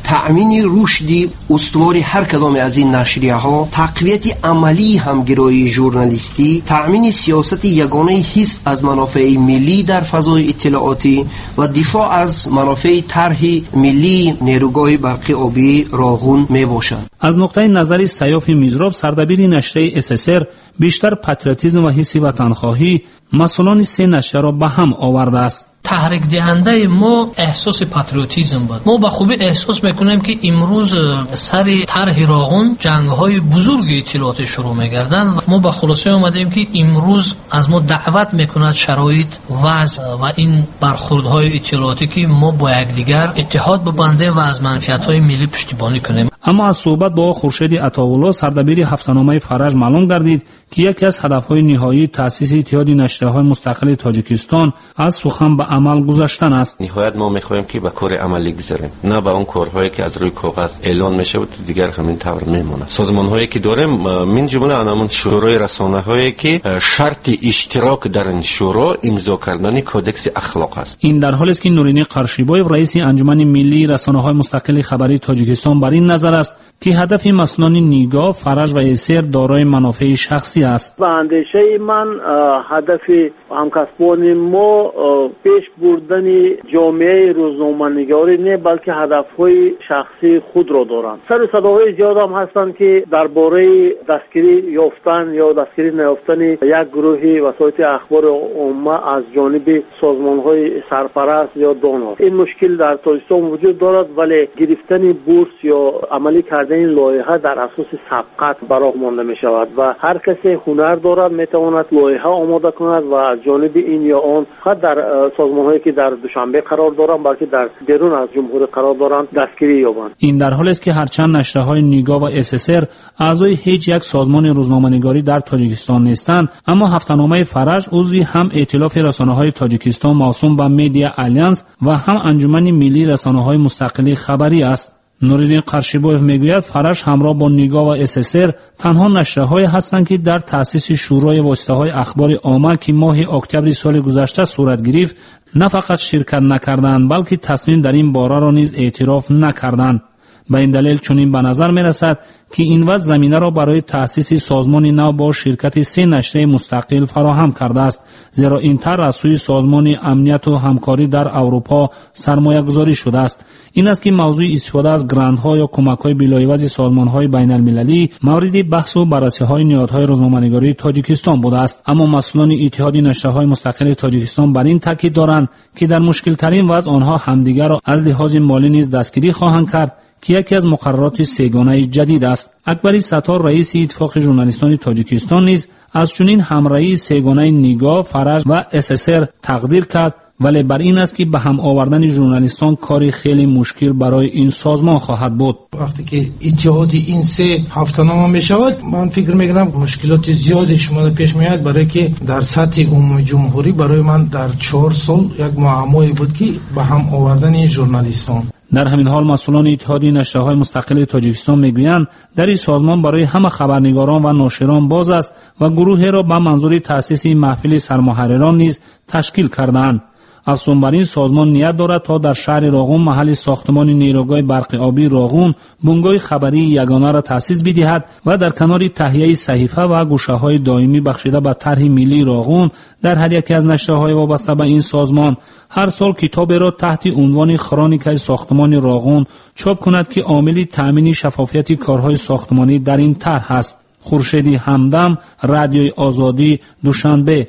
تأمین رشد استوار هر کدام از این نشریه ها، تقویت عملی همگرایی ژورنالیستی، تأمین سیاست یگانه حزب از منافع ملی در فضای اطلاعاتی و دفاع از منافع طرح ملی نیروگاه برق آبی راغون می باشد. از نقطه نظر سیاف میزراب، سردبیر نشریه اس اس ار، بیشتر پاتریوتیسم و حس وطنخواهی مسئولان سه نشریه را به هم آورده است. تحریک دهنده ما احساس پاتریوتیسم بود. ما به خوبی احساس میکنیم که امروز سر طرح راغون جنگ‌های بزرگ اطلاعاتی شروع می‌گردند و ما به خلاصه اومدیم که امروز از ما دعوت میکند شرایط وضع و این برخوردهای اطلاعاتی که ما با یکدیگر اتحاد ببندیم و از منفعت‌های ملی پشتیبانی کنیم. اما از صحبت با خورشید عطاالله، سردبیر هفته‌نامه فرج، معلوم گردید که یکی از هدف‌های نهایی تأسیس اتحاد نشریه‌های مستقل تاجیکستان از سخن به عمل گذاشتن است. نهایت ما می‌خواهیم که به کار عملی گذاریم، نه به اون کارهایی که از روی کاغذ اعلان میشه و دیگر همین طور میمونه. سازمان‌هایی که داریم من جمله آنمون شورای رسانه‌هایی که شرط اشتراک در این شورا امضا کردن کودکس اخلاق است. این در حالی است که نورینی قرشیبایف، رئیس انجمن ملی رسانه‌های مستقل خبری تاجیکستان، بر این نظر است که هدف مسئولان نیگا، فرج و اسر دارای منافع شخصی است. با اندیشه من هدف همکسبان ما پیش بردن جامعه روزنامه‌نگاری نه، بلکه هدف‌های شخصی خود را دارند. سر صداهای زیاد هم هستند که درباره دستگیری یافتن یا دستگیری نیافتن یک گروه وسایل اخبار عامه از جانب سازمان‌های سرپرست یا دونور. این مشکل در تاجیکستان وجود دارد، ولی گرفتن بورس یا عملی کردن این لایحه در اساس سبقت برای مانده می شود و هر کسی هنر دارد می تواند لایحه آماده کند و از جانب این یا آن، خود در سازمان‌هایی که در دوشنبه قرار دارند بلکه در بیرون از جمهوری قرار دارند دستگیری یابند. این در حالی است که هرچند نشریه‌های نیگا و اس اس ار اعضای هیچ یک سازمان روزنامه‌نگاری در تاجیکستان نیستند، اما هفته‌نامه فرج عضوی هم ائتلاف رسانه‌های تاجیکستان موسوم به میدیا آلیانس و هم انجمن ملی رسانه‌های مستقل خبری است. نورالدین قرشیبایف میگوید فرج همراه با نیگا و اس اس ار تنها نشریه‌هایی هستند که در تأسیس شورای واسطه‌های اخبار عامه که ماه اکتبر سال گذشته صورت گرفت نه فقط شرکت نکردند، بلکه تصمیم در این باره را نیز اعتراف نکردند. به این دلیل چنین به نظر می رسد که این وضع زمینه را برای تأسیس سازمان نو با شرکت سه نشریه مستقل فراهم کرده است، زیرا این طرح از سوی سازمان امنیت و همکاری در اروپا سرمایه گذاری شده است. این است که موضوع استفاده از گرانت‌ها یا کمک‌های بلایوز سازمان‌های بین المللی مورد بحث و بررسی‌های نهادهای روزنامه‌نگاری تاجیکستان بوده است. اما مسئولان اتحاد نشریه‌های مستقل تاجیکستان بر این تاکید دارند که در مشکل‌ترین وضع آنها همدیگر را از لحاظ مالی نیز دستگیری خواهند کرد که یکی از مقررات سه‌گانه جدید است. اکبری ستار، رئیس اتفاق ژورنالیستان تاجیکستان، نیز از چنین همراهی سه‌گانه نیگا، فرج و اس اس ار تقدیر کرد، ولی بر این است که به هم آوردن ژورنالیستان کاری خیلی مشکل برای این سازمان خواهد بود. وقتی که اتحاد این سه هفته‌نامه میشود، من فکر میکنم مشکلات زیادی شما پیش میاد، برای که در سطح عمومی جمهوری برای من در چهار سال یک معمایی بود که به هم آوردن ژورنالیستان. در همین حال مسئولان اتحاد نشریه‌های مستقل تاجیکستان میگویند در این سازمان برای همه خبرنگاران و ناشران باز است و گروهی را به منظور تأسیس محفل سرمحرران نیز تشکیل کردند. افزون بر این سازمان نیت دارد تا در شهر راغون محل ساختمان نیروگاه برق آبی راغون بنگاه خبری یگانه را تأسیس بدهد و در کنار تهیه صحیفه و گوشه‌های دائمی بخشیده به طرح ملی راغون در هر یک از نشریه‌های وابسته به این سازمان هر سال کتابی را تحت عنوان کرونیکای ساختمان راغون چاپ کند که عامل تأمین شفافیت کارهای ساختمانی در این طرح است. خورشید همدم، رادیوی آزادی، دوشنبه.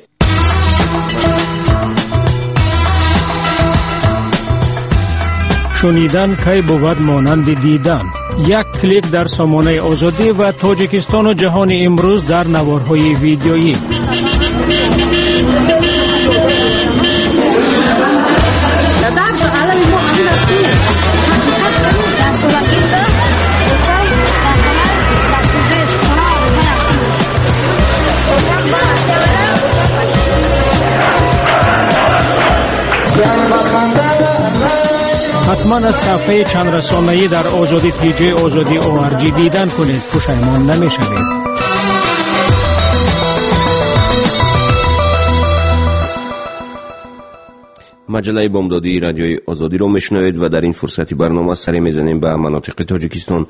شنیدن کی بود مانند دیدن. یک کلیک در سامانه آزادی و تاجیکستان و جهان امروز در نوارهای ویدیویی. حتما از صفحه چند رسانه‌ای در آزادی پی جی آزادی او آر جی دیدن کنید، پشیمان نمی‌شوید. مجله بامدادی رادیوی آزادی رو میشنوید و در این فرصتی برنامه سری میزنیم به مناطق تاجیکستان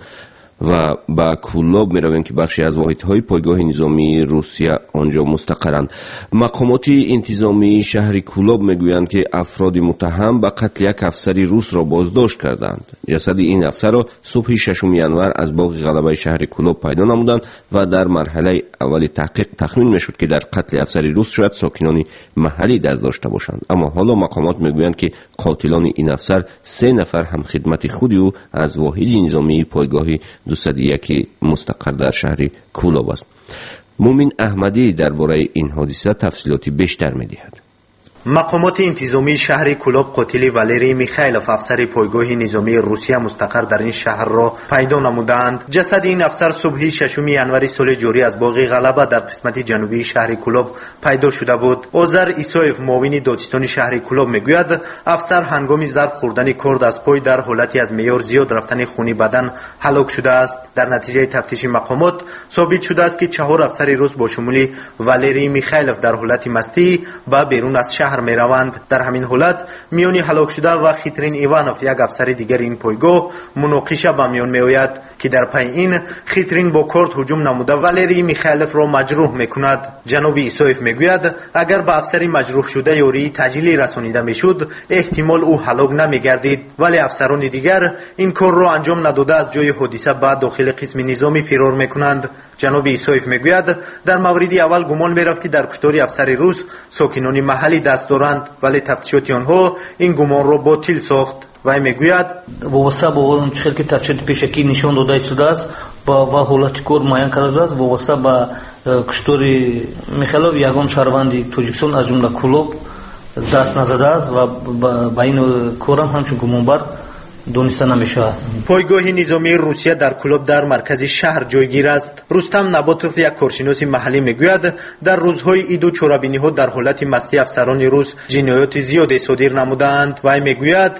و با کولاب میرویم که بخشی از واحدهای پایگاه نظامی روسیه آنجا مستقرند. مقامات انتظامی شهر کولاب میگویند که افراد متهم به قتل یک افسر روس را بازداشت کردند. جسد این افسر را صبح ششم ژانویه از باغ غلبه شهر کولاب پیدا نمودند و در مرحله اول تحقیق تخمین میشد که در قتل افسر روس شاید ساکنان محلی دست داشته باشند، اما حالا مقامات میگویند که قاتلان این افسر سه نفر هم خدمت خودی او از واحد نظامی پایگاه دویست و یک مستقر در شهر کولاب است. مومین احمدی درباره این حادثه تفصیلاتی بیشتر می‌دهد. مقامات انتظامی شهر کولاب قاتل والری میخایلوف افسر پایگاه نظامی روسیه مستقر در این شهر را پیدا نمودند. جسد این افسر صبح ششم ژانویه سال جاری از باغ غلبه در قسمت جنوبی شهر کولاب پیدا شده بود. آذر ایسایف معاون دادستان شهر کولاب میگوید افسر هنگام ضرب خوردن کرد از پای در حالتی از معیار زیاد رفتن خون بدن هلاک شده است. در نتیجه تفتیش مقامات ثابت شده است که چهار افسر روس با شمول والری میخایلوف در حالت مستی به بیرون از شهر می روند. در همین حالت میانی هلاک شده و خیترین ایوانوف یک افسر دیگر این پایگاه مناقشه به میان می آید که در پی این خیترین با کرد هجوم نموده والری میخایلوف را مجروح می کند. جناب ایسایف می گوید اگر به افسر مجروح شده یاری تجلیل رسانیده می شد احتمال او هلاک نمی گردید، ولی افسران دیگر این کار را انجام نداده از جای حادثه بعد داخل قسم نظامی فرار می کنند. جناب ایسایف می گوید در مورد اول گمان می رفت که در کشتار افسر روس ساکنان محلی دست دارند، ولی تفتیشات آنها این گمان را باطل ساخت. وی میگوید وابسته با اون چیزی که تفتیشات پیشکی نشان داده شده است با و حالت کور معین کرده است وابسته با کشتار میخایلوف یگان شهروند تاجیکستان از جمله کولاب دست نزده است و با این کورم همچون گمانبر دونسته نمیشود. پایگاه نظامی روسیه در کولاب در مرکز شهر جایگیر است. رستم نباتوف یک کارشناس محلی میگوید در روزهای عید و چورابینی ها در حالت مستی افسران روس جنایات زیادی صادر نمودند. و میگوید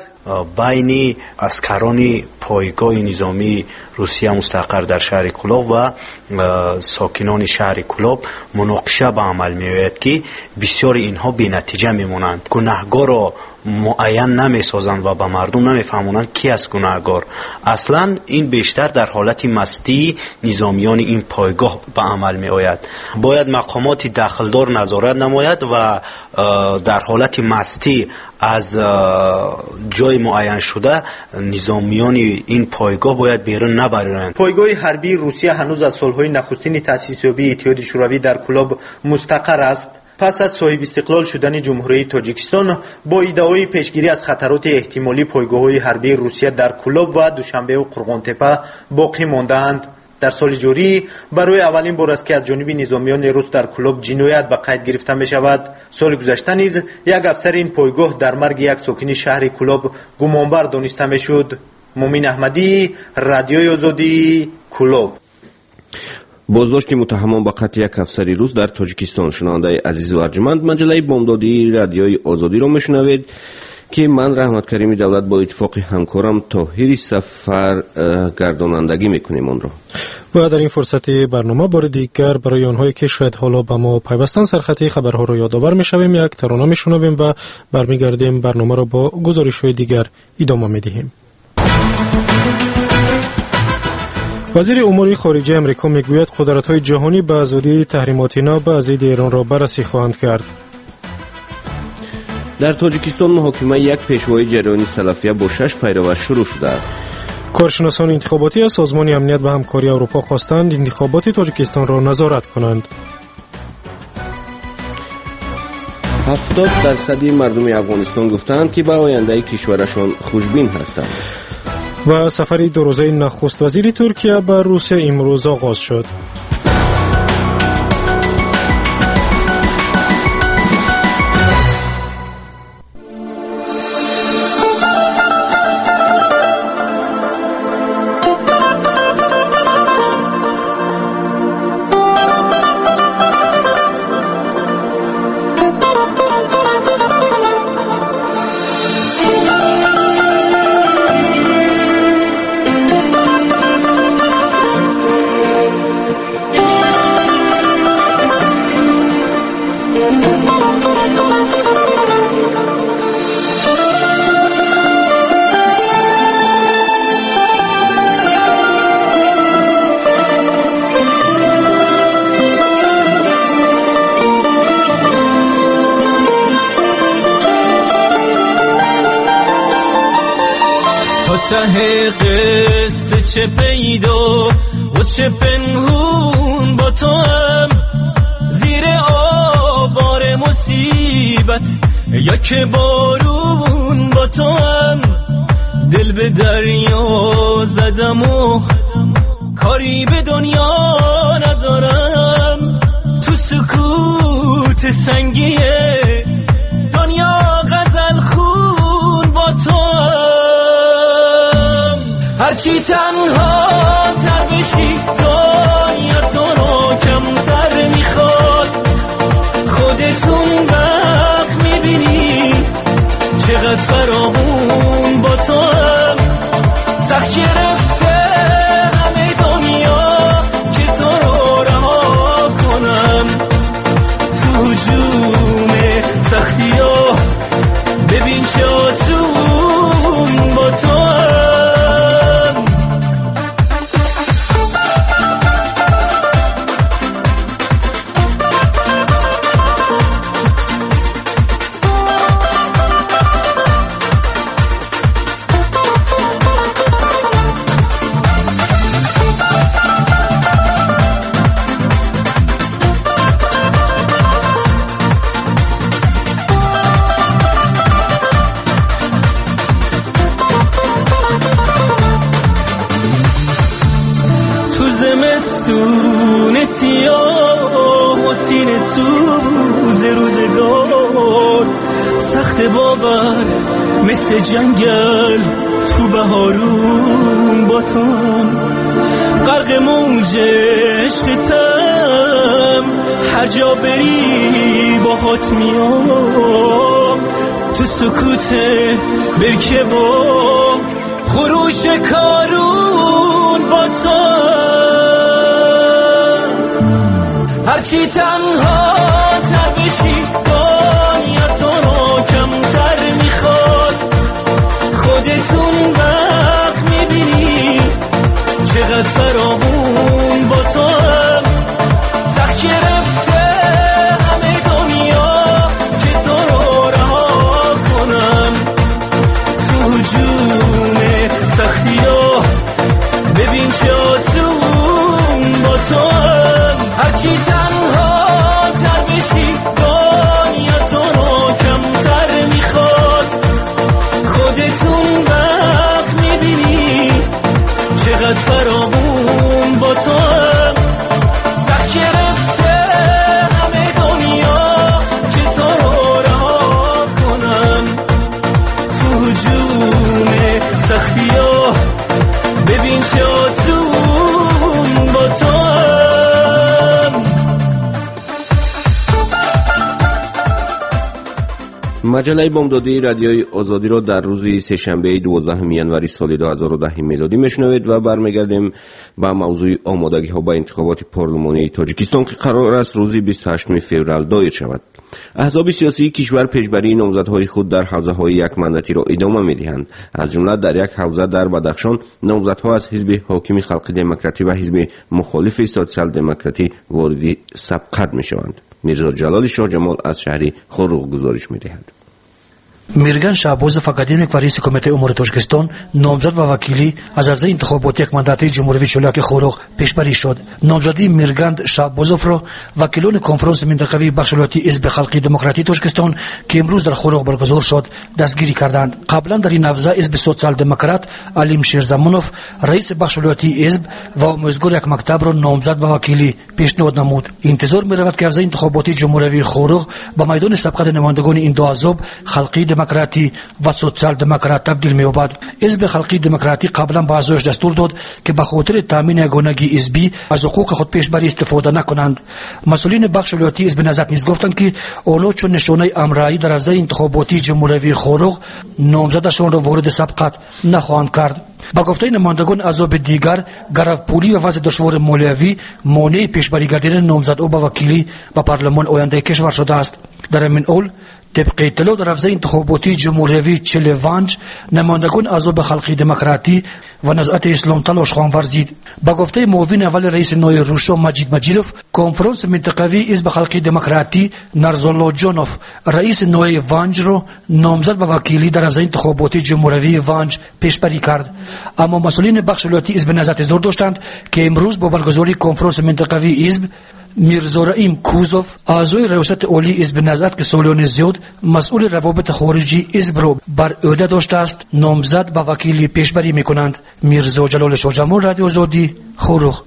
بین عسکران پایگاه نظامی روسیه مستقر در شهر کولاب و ساکنان شهر کولاب مناقشه به عمل میآید که بسیار اینها بی نتیجه میمونند. گناهگار را معین نمیسازند و به مردم نمیفهمونند کی است گناهگار. اصلا این بیشتر در حالت مستی نظامیان این پایگاه به عمل می آید. باید مقامات دخلدار نظارت نماید و در حالت مستی از جای معین شده نظامیان این پایگاه باید بیرون نبرند. پایگاه حربی روسیه هنوز از سالهای نخستین تأسیس یابی اتحاد شوروی در کولاب مستقر است. پس از صاحب استقلال شدن جمهوری تاجیکستان با ایده‌های پیشگیری از خطرات احتمالی پایگاه‌های حربی روسیه در کولاب و دوشنبه و قرغان‌تپه باقی ماندند. در سال جاری برای اولین بار است که از جانب نظامیان روس در کولاب جنایت به قید گرفته می شود. سال گذشته نیز یک افسر این پایگاه در مرگ یک ساکن شهر کولاب گمانبر دانسته می شد. مومین احمدی، رادیوی آزادی، کولاب. بازداشت متهمان به قتل یک افسر روس در تاجیکستان. شنونده عزیز و ارجمند، مجله بامدادی رادیوی آزادی را میشنوید که من رحمت کریمی دولت با اتفاق همکارم طاهر سفر گردانندگی میکنیم آن را. و در این فرصت برنامه بار دیگر برای آنهایی که شاید حالا به ما پیوستن سرخطی خبرها را یادآور میشویم، یک ترانه میشنویم و برمیگردیم برنامه را با گزارش‌های دیگر ادامه میدهیم. وزیر امور خارجه امریکا میگوید قدرت‌های جهانی به آزادی تحریمات نو به ضد ایران را بررسی خواهند کرد. در تاجیکستان محاکمه یک پیشوای جریان سلفیه با شش پیرو شروع شده است. کارشناسان انتخاباتی از سازمان امنیت و همکاری اروپا خواستند انتخابات تاجیکستان را نظارت کنند. هفتاد درصد مردم افغانستان گفتند که به آینده کشورشان خوشبین هستند. و سفر دو روزه نخست وزیر ترکیه به روسیه امروز آغاز شد. ته قصه چه پیدا و چه پنهون با تو هم زیر آوار مصیبت یا که بارون با تو هم دل به دریا زدم و کاری به دنیا ندارم تو سکوت سنگیه دنیا غزل خون با تو هم هرچی تنها تر بشی دنیا تو رو کمتر میخواد خودتون وقت میبینی چقدر فراغون با تو هم سخت گرفته همه دنیا که تو رو رها کنم تو جون سختی ها ببین چه آسون با تو هم زمستون سیاه و سینه سوز روزگار سخت باور مثل جنگل تو بهارون با تو هم غرق موج عشقتم هر جا بری باهات میام تو سکوت برکه و خروش کارون با تو هرچی تنها تر بشی دنیا تو رو کمتر میخواد خودتون وقت میبینی چقدر فراغون با تو هم سخت گرفته همه دنیا که تو رو رها کنم تو جون سختی ها ببین چه آسون با تو هم هرچی تنها تر بشی دنیا تو رو کمتر میخواد خودتون وقت میبینی چقدر فراغون با تو هم سخت گرفته همه دنیا که تو رو رها کنم تو جون سختی ها ببین چه آسون با تو هم مجله بامدادی رادیوی آزادی را در روز سه‌شنبه دوازدهم ینوری سال دو هزار و ده میلادی میشنوید و برمیگردیم با موضوع آمادگی ها به انتخابات پارلمانی تاجیکستان که قرار است روز بیست و هشتم فوریه دایر شود. احزاب سیاسی کشور پیشبری نامزدهای خود در حوزه های یک مندتی را ادامه می‌دهند. از جمله در یک حوزه در بدخشان نامزدها از حزب حاکم خلق دموکراتی و حزب مخالف سوسیال دموکراتی وارد سبقت می‌شوند. میرزا جلال شاه جمال از شهر خروغ گزارش می‌دهد. мирган шаҳбозов академик ва раиси кумитаи умури тоҷикистон номзад ба вакилӣ аз арзаи интихоботи якмандатии ҷумҳуривии чолаки хӯроғ пешбарӣ шуд. номзадии мирганд шаҳбозовро вакилони конфронси минтақавии бахши вилояти ҳизби халқии демократии тоҷикистон ки имрӯз дар хӯроғ баргузор шуд дастгирӣ карданд. қаблан дар ин ҳавза ҳизби социал-демократ алим шерзамонов раиси бахши вилоятии ҳизб ва омӯзгори як мактабро номзад ба вакилӣ пешниҳод намуд. интизор меравад ки ҳавзаи интихоботии ҷумҳуривии хӯроғ ба майдони сабқати намояндагони ин ду аҳзоб халқии демократӣ ва социал-демократ табдил меёбад. ҳизби халқии демократӣ қаблан ба аъзояш дастур дод ки ба хотири таъмини ягонагии ҳизбӣ аз ҳуқуқи худпешбарӣ истифода накунанд. масъулини бахши вилоятии ҳизби назат низ гуфтанд ки онҳо чун нишонаи амраӣ дар ҳавзаи интихоботии ҷумҳуривии хӯроғ номзадашонро вориди сабқат нахоҳанд кард. ба гуфтаи намояндагони аҳзоби дигар гаравпулӣ ва вазъи душвори молиявӣ монеи пешбарӣ гардидани номзадҳо ба вакилӣ ба парлумони ояндаи кишвар шудааст. дар ҳамин ҳол طبق اطلاع در حوزه انتخاباتی جمهوری چلوانج نمایندگان احزاب خلقی دموکراتی و نزعت اسلام تلاش خواهند ورزید. با گفته معاون اول رئیس نای روشا مجید مجیدوف کنفرانس منطقوی حزب خلقی دموکراتی نرزالله جونوف رئیس نوعی وانج رو نامزد به وکیلی در حوزه انتخاباتی جمهوری وانج پیشبری کرد. اما مسئولین بخش ولایتی حزب نظر زور داشتند که امروز با برگزاری کنفرانس منطقوی حزب میرزا رحیم کوزوف اعضای ریاست عالی حزب نهضت که سالیان زیاد مسئول روابط خارجی حزب را بر عهده داشته است نامزد به وکیلی پیشبری میکنند. میرزا جلال شاهجمال، رادیو آزادی، خروخ.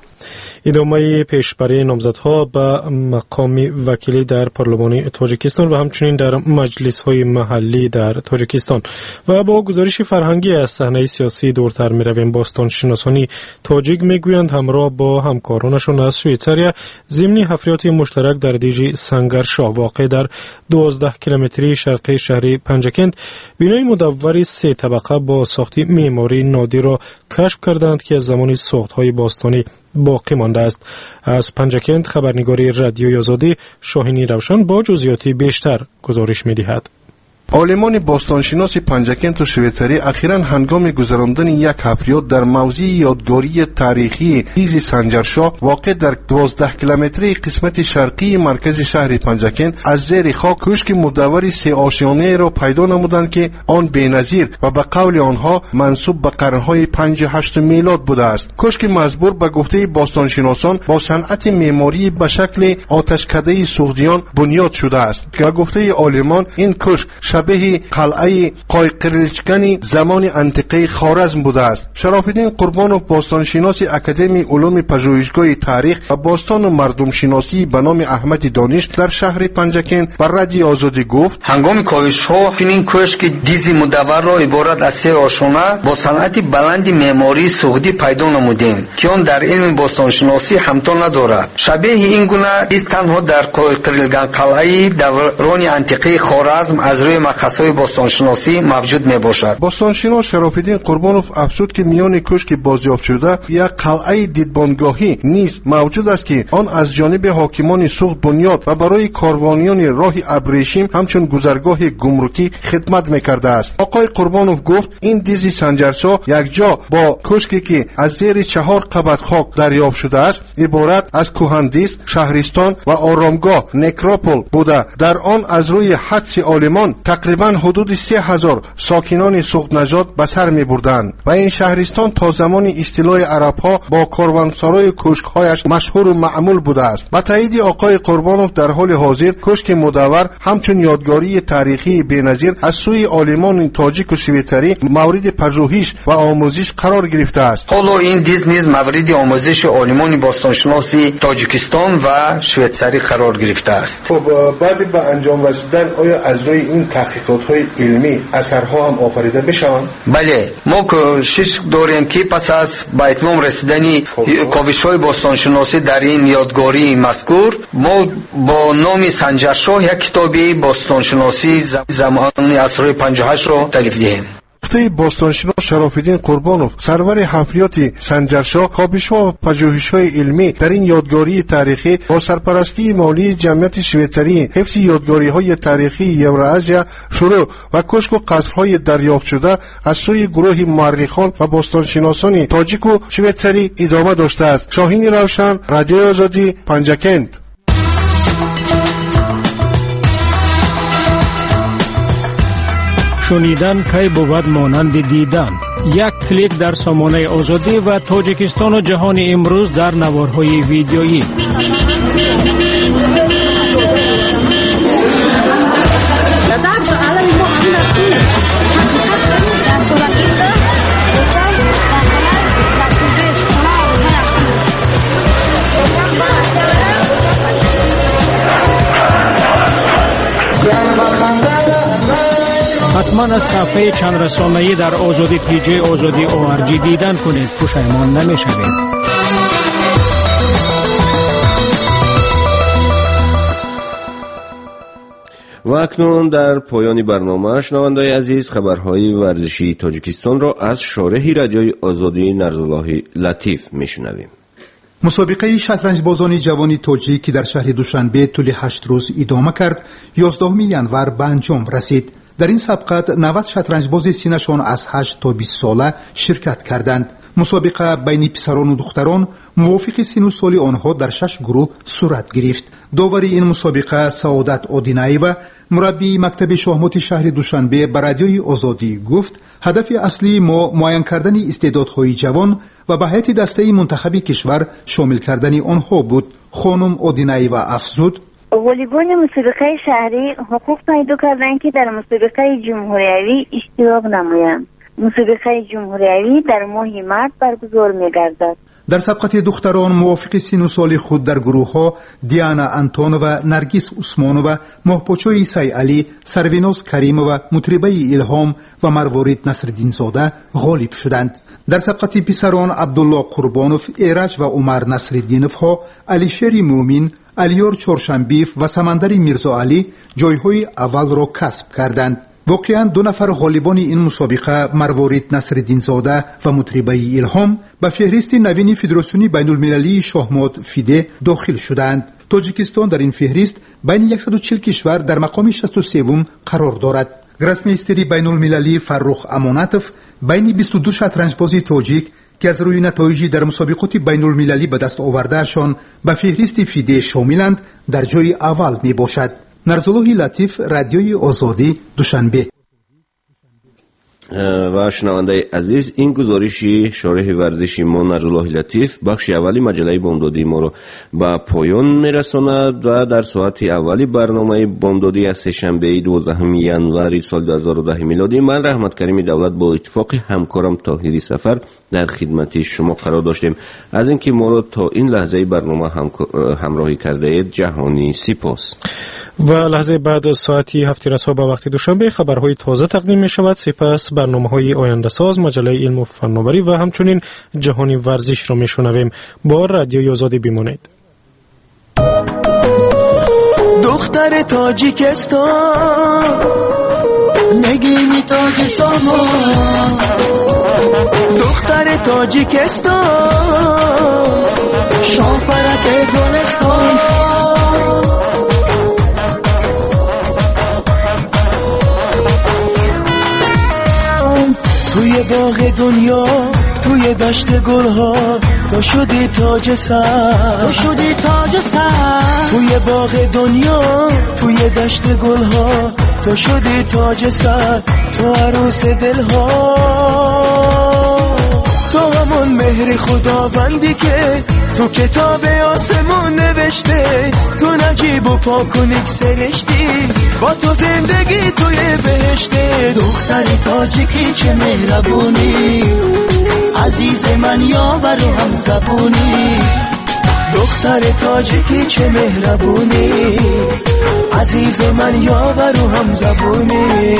ادامه پیشبری نامزدها به مقام وکیلی در پارلمان تاجیکستان و همچنین در مجلس‌های محلی در تاجیکستان. و با گزارش فرهنگی از صحنه سیاسی دورتر می‌رویم. باستان شناسانی تاجیک میگویند همراه با همکارانشان از شویتزاریا ضمن حفریات مشترک در دیج سنگرشاه واقع در دوازده کیلومتری شرقی شهر پنجکند بنای مدوری سه طبقه با ساخت معماری نادر را کشف کردند که از زمان ساخت‌های باستانی باقی مانده است. از پنجکند خبرنگاری رادیوی آزادی شاهینی روشن با جزئیات بیشتر گزارش می‌دهد. عالمان باستانشناس پنجکند و شویتزاری اخیراً هنگام گذراندن یک حفریات در موضع یادگاری تاریخی دیز سنجرشاه واقع در دوازده کیلومتری قسمت شرقی مرکز شهر پنجکند از زیر خاک کوشک مدور سه آشیانه را پیدا نمودند که آن بی‌نظیر و به قول آنها منسوب به قرنهای پنج هشت میلاد بوده است. کوشک مزبور به گفته باستانشناسان با صنعت معماری به شکل آتشکده سوخجیان بنیاد شده است که به گفته عالمان این کوشک شبیه قلعه قایقرلچکن زمان انتیقه خوارزم بوده است. شرافالدین قربانوف باستانشناس اکادمی علوم پژوهشگاه تاریخ و باستان و مردم شناسی به نام احمد دانش در شهر پنجکند بر رادیو آزادی گفت هنگام کاوش‌ها این کوشک دیزی مدور را عبارت از سه آشانه با صنعت بلند معماری سوختی پیدا نمودیم که آن در علم باستانشناسی همتا ندارد. شبیه این گونه دیز تنها در قایقرلچکن قلعه دوران انتیقه خوارزم از روی مخصوص باستانشناسی موجود می باشد. باستانشناس شرافالدین قربانوف افزود که میان کوشک بازیافت شده یک قلعه دیدبانگاهی نیز موجود است که آن از جانب حاکمان سوخت بنیاد و برای کاروانیان راه ابریشم همچون گذرگاه گمرکی خدمت میکرده است. آقای قربانوف گفت این دیز سنجرشاه یک جا با کوشکی که از زیر چهار قبت خاک دریافت شده است عبارت از کهندیس، شهرستان و آرامگاه نکروپول بوده. در آن از روی حدس عالمان تقریبا حدود سه هزار ساکنان سوخت نژاد به سر می بردند و این شهرستان تا زمان استیلای عرب ها با کاروانسرای کوشک هایش مشهور و معمول بوده است. با تایید آقای قربانوف در حال حاضر کوشک مدور همچون یادگاری تاریخی بی‌نظیر از سوی عالمان تاجیک و شویتزاری مورد پژوهش و آموزش قرار گرفته است. حالا این دیز نیز مورد آموزش عالمان باستانشناسی تاجیکستان و شویتزاری قرار گرفته است. خب بعد به انجام رسیدن آیا از روی این تحقیقات‌های علمی اثرها هم آفریده بشوند؟ بله، ما کوشش داریم که پس از به اتمام رسیدن کاوش‌های باستانشناسی در این یادگاری مذکور ما با نام سنجرشاه یک کتابی باستانشناسی زمان عصر پنجاه و هشت را تالیف دهیم. گفته باستانشناس شرافالدین قربانوف سرور حفریات سنجرشاه کاوش‌ها و پژوهش‌های علمی در این یادگاری تاریخی با سرپرستی مالی جمعیت شویتزاری حفظ یادگاری‌های تاریخی یوراسیا شروع و کوشک و قصرهای دریافت شده از سوی گروه مورخان و باستانشناسان تاجیک و شویتزاری ادامه داشته است. شاهین روشن، رادیو آزادی، پنجکند. شنیدن کی بود مانند دیدن. یک کلیک در سامانه آزادی و تاجیکستان و جهان امروز در نوارهای ویدیویی. حتما از صفحه چند رسانه‌ای در آزادی پی جی آزادی او آر جی دیدن کنید، پشیمان نمی‌شوید. و اکنون در پایان برنامه شنوندگان عزیز خبرهای ورزشی تاجیکستان را از شارح رادیوی آزادی نرزالله لطیف میشنویم. مسابقه شطرنج بازان جوانی تاجیک که در شهر دوشنبه طول هشت روز ادامه کرد، یازدهم ژانویه به انجام رسید. در این سبقت نود شطرنجباز سینشان از هشت تا بیست ساله شرکت کردند. مسابقه بین پسران و دختران موافق سن و سال آنها در شش گروه صورت گرفت. داوری این مسابقه سعادت آدینایی‌وا، مربی مکتب شاهمات شهر دوشنبه، به رادیوی آزادی گفت هدف اصلی ما معین کردن استعدادهای جوان و به هیئت دسته منتخب کشور شامل کردن آنها بود. خانم آدینایی‌وا افزود: والیبال مسابقه شهری حقوق پیدا کردن که در مسابقه جمهوریوی اشتراک نمایند. مسابقه جمهوریوی در ماه مارس برگزار می‌گردد. در سبقت دختران موافق سن و سال خود در گروه ها دیانا انتونووا، نرگس عثمانووا، ماهپوچوی سیعلی، سرویناز کریمووا، مطربه الهام و مروارید نصرالدین زاده غالب شدند. در سبقت پسران عبدالله قربانوف، ایرج و عمر نصرالدینوف ها، علیشیر مومین، علیار چهارشنبیف و سمندر میرزا علی جایهای اول را کسب کردند. واقعا دو نفر غالبان این مسابقه، مروارید نصرالدین زاده و مطربه الهام، به فهرست نوین فدراسیون بین المللی شاهمات فیده داخل شدند. تاجیکستان در این فهرست بین صد و چهل کشور در مقام شصت و سه قرار دارد. گراسمیستری بین المللی فرخ امانتوف بین بیست و دو شطرنجباز تاجیک که از روی نتایجی در مسابقات بین المللی به دست آوردهشان به فهرست فیده شاملند در جای اول می باشد. نرزالله لطیف، رادیوی آزادی، دوشنبه. و شنونده عزیز، این گزارشی شارح ورزشی ما نرزالله لطیف بخش اولی مجله بامدادی ما رو به پایان میرساند و در ساعت اولی برنامه بامدادی از سه‌شنبه دوازدهم ژانویه سال دو هزار و ده میلادی من رحمت کریم دولت با اتفاق همکارم طاهری سفر در خدمت شما قرار داشتیم. از اینکه ما رو تا این لحظه برنامه همراهی کرده اید جهانی سپاس. و لحظه بعد از ساعتی هفت رسا به وقت دوشنبه خبرهای تازه تقدیم می شود. سپس برنامه های آینده ساز، مجله علم و فناوری و همچنین جهانی ورزش را می شنویم. با رادیوی آزادی بمانید. دختر تاجیکستان نگینی تاج سامان، دختر تاجیکستان شاپرک گلستان، توی باغ دنیا، توی دشت گلها، تو شدی تاج سر، تو شدی تاج سر، توی باغ دنیا، توی دشت گلها، تو شدی تاج سر، تو عروس دلها، تو همون مهر خداوندی که تو کتاب آسمون نوشته، تو نجیب و پاک و نیک سرشتی، با تو زندگی توی بهشته. دختری تاجیکی چه مهربونی، عزیز من یاور و هم زبونی، دختر تاجیکی چه مهربونی، عزیز من یاور و هم زبونی.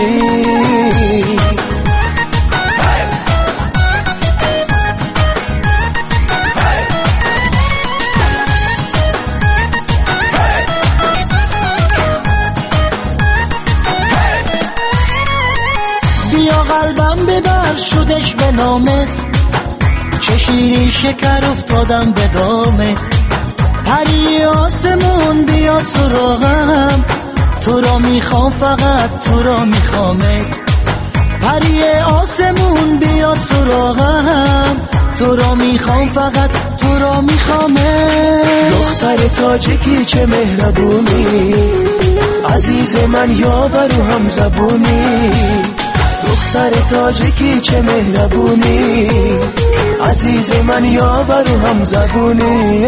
بیا قلبم ببر شدش به نامت، چه شیرین شکر افتادم به دامت، پری آسمون بیاد سراغم، تو را میخوام فقط تو را میخوامت، پری آسمون بیاد سراغم، تو را میخوام فقط تو را میخوامت. دختر تاجیکی چه مهربونی، عزیز من یاور و هم زبونی، دختر تاجیکی چه مهربونی، عزیز من یاور و هم زبونی.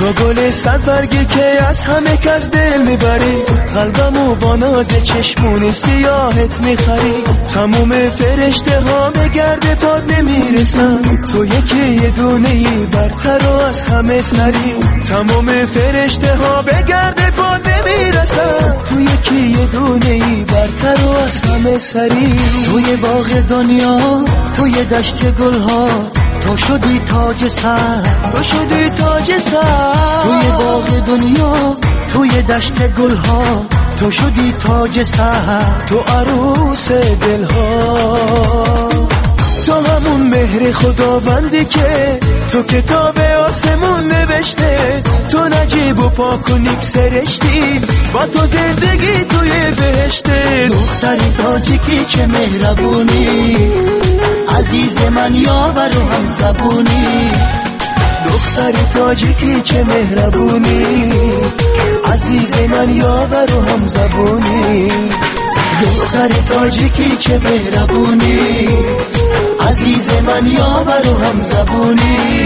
تو گل صد برگی که از همه کس دل میبری، قلبمو با ناز چشمون سیاهت میخری. تموم فرشته ها به گرد پاد نمیرسن، تو یکی یه دونه ای برتر و از همه سری. تموم فرشته ها به گرد پاد نمیرسن، تو یکی یه دونه ای برتر و از همه سری. توی باغ دنیا، توی دشت گل ها، تو شدی تاج سر، تو شدی تاج سر. توی باغ دنیا، توی دشت گل ها، تو شدی تاج سر، تو عروس دل ها. تو همون مهر خداوندی که تو کتاب آسمون نوشته، تو نجیب و پاک و نیک سرشتی، با تو زندگی توی بهشته. دختری تاجیکی چه مهربونی، عزیز من یاور و هم زبونی. دختری تاجیکی چه مهربونی، عزیز من یاور و هم زبونی. دختری تاجیکی چه مهربونی، عزیز من یاور و هم زبونی.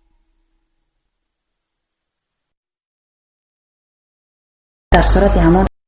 در صورت همان